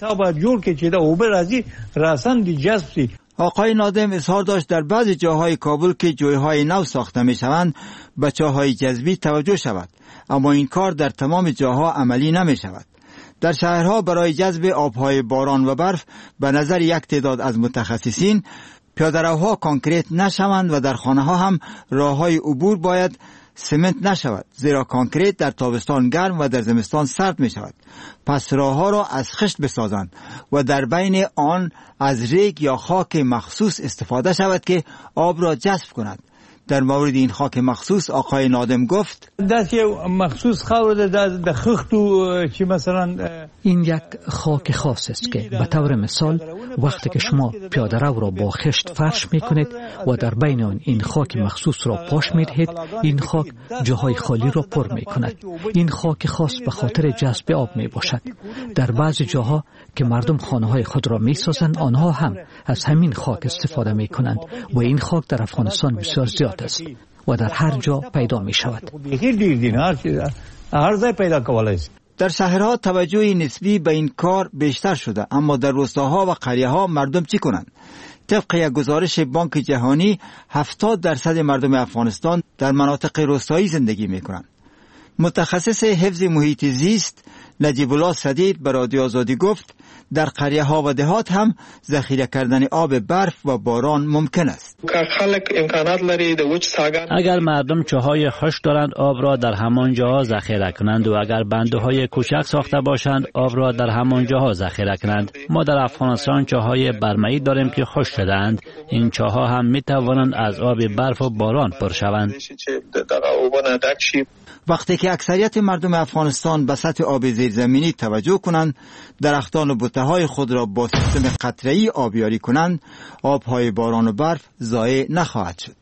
آقای نادم اظهار داشت در بعض جاهای کابل که جویهای نو ساخته می شوند به چاهای جذبی توجه شود، اما این کار در تمام جاها عملی نمی شود. در شهرها برای جذب آبهای باران و برف به نظر یک تعداد از متخصصین پیاده‌روها کانکریت نشوند و در خانه‌ها هم راه‌های عبور باید سمنت نشود، زیرا کانکریت در تابستان گرم و در زمستان سرد می شود. پس راه‌ها را از خشت بسازند و در بین آن از ریگ یا خاک مخصوص استفاده شود که آب را جذب کند. در مورد این خاک مخصوص آقای نادم گفت دست یه مخصوص خاور در خخت و چی مثلا این یک خاک خاص است که به طور مثال وقتی که شما پیاده رو را با خشت فرش می کنید و در بین آن این خاک مخصوص را پاش می دهید، این خاک جاهای خالی را پر می کند. این خاک خاص به خاطر جذب آب می باشد. در بعضی جاها که مردم خانه های خود را می سازند، آنها هم از همین خاک استفاده می کنند و این خاک در افغانستان بسیار زیاد است و در هر جا پیدا می شود. در شهرها توجه نسبی به این کار بیشتر شده، اما در روستاها و قریه‌ها مردم چی کنند؟ طبق یک گزارش بانک جهانی هفتاد درصد مردم افغانستان در مناطق روستایی زندگی می کنند. متخصص حفظ محیط زیست نجیب الله سدید به رادیو آزادی گفت در قریه ها و دهات هم ذخیره کردن آب برف و باران ممکن است. اگر مردم چاهای خشک دارند آب را در همان جاها ذخیره کنند و اگر بندهای کوچک ساخته باشند آب را در همان جاها ذخیره کنند. ما در افغانستان چاهای برمه‌ای داریم که خشک شدند. این چاها هم می توانند از آب برف و باران پر شوند. وقتی که اکثریت مردم افغانستان به سطح آب زیرزمینی توجه کنند، درختان و بوته‌های خود را با سیستم قطره‌ای آبیاری کنند، آب‌های باران و برف ضایع نخواهد شد.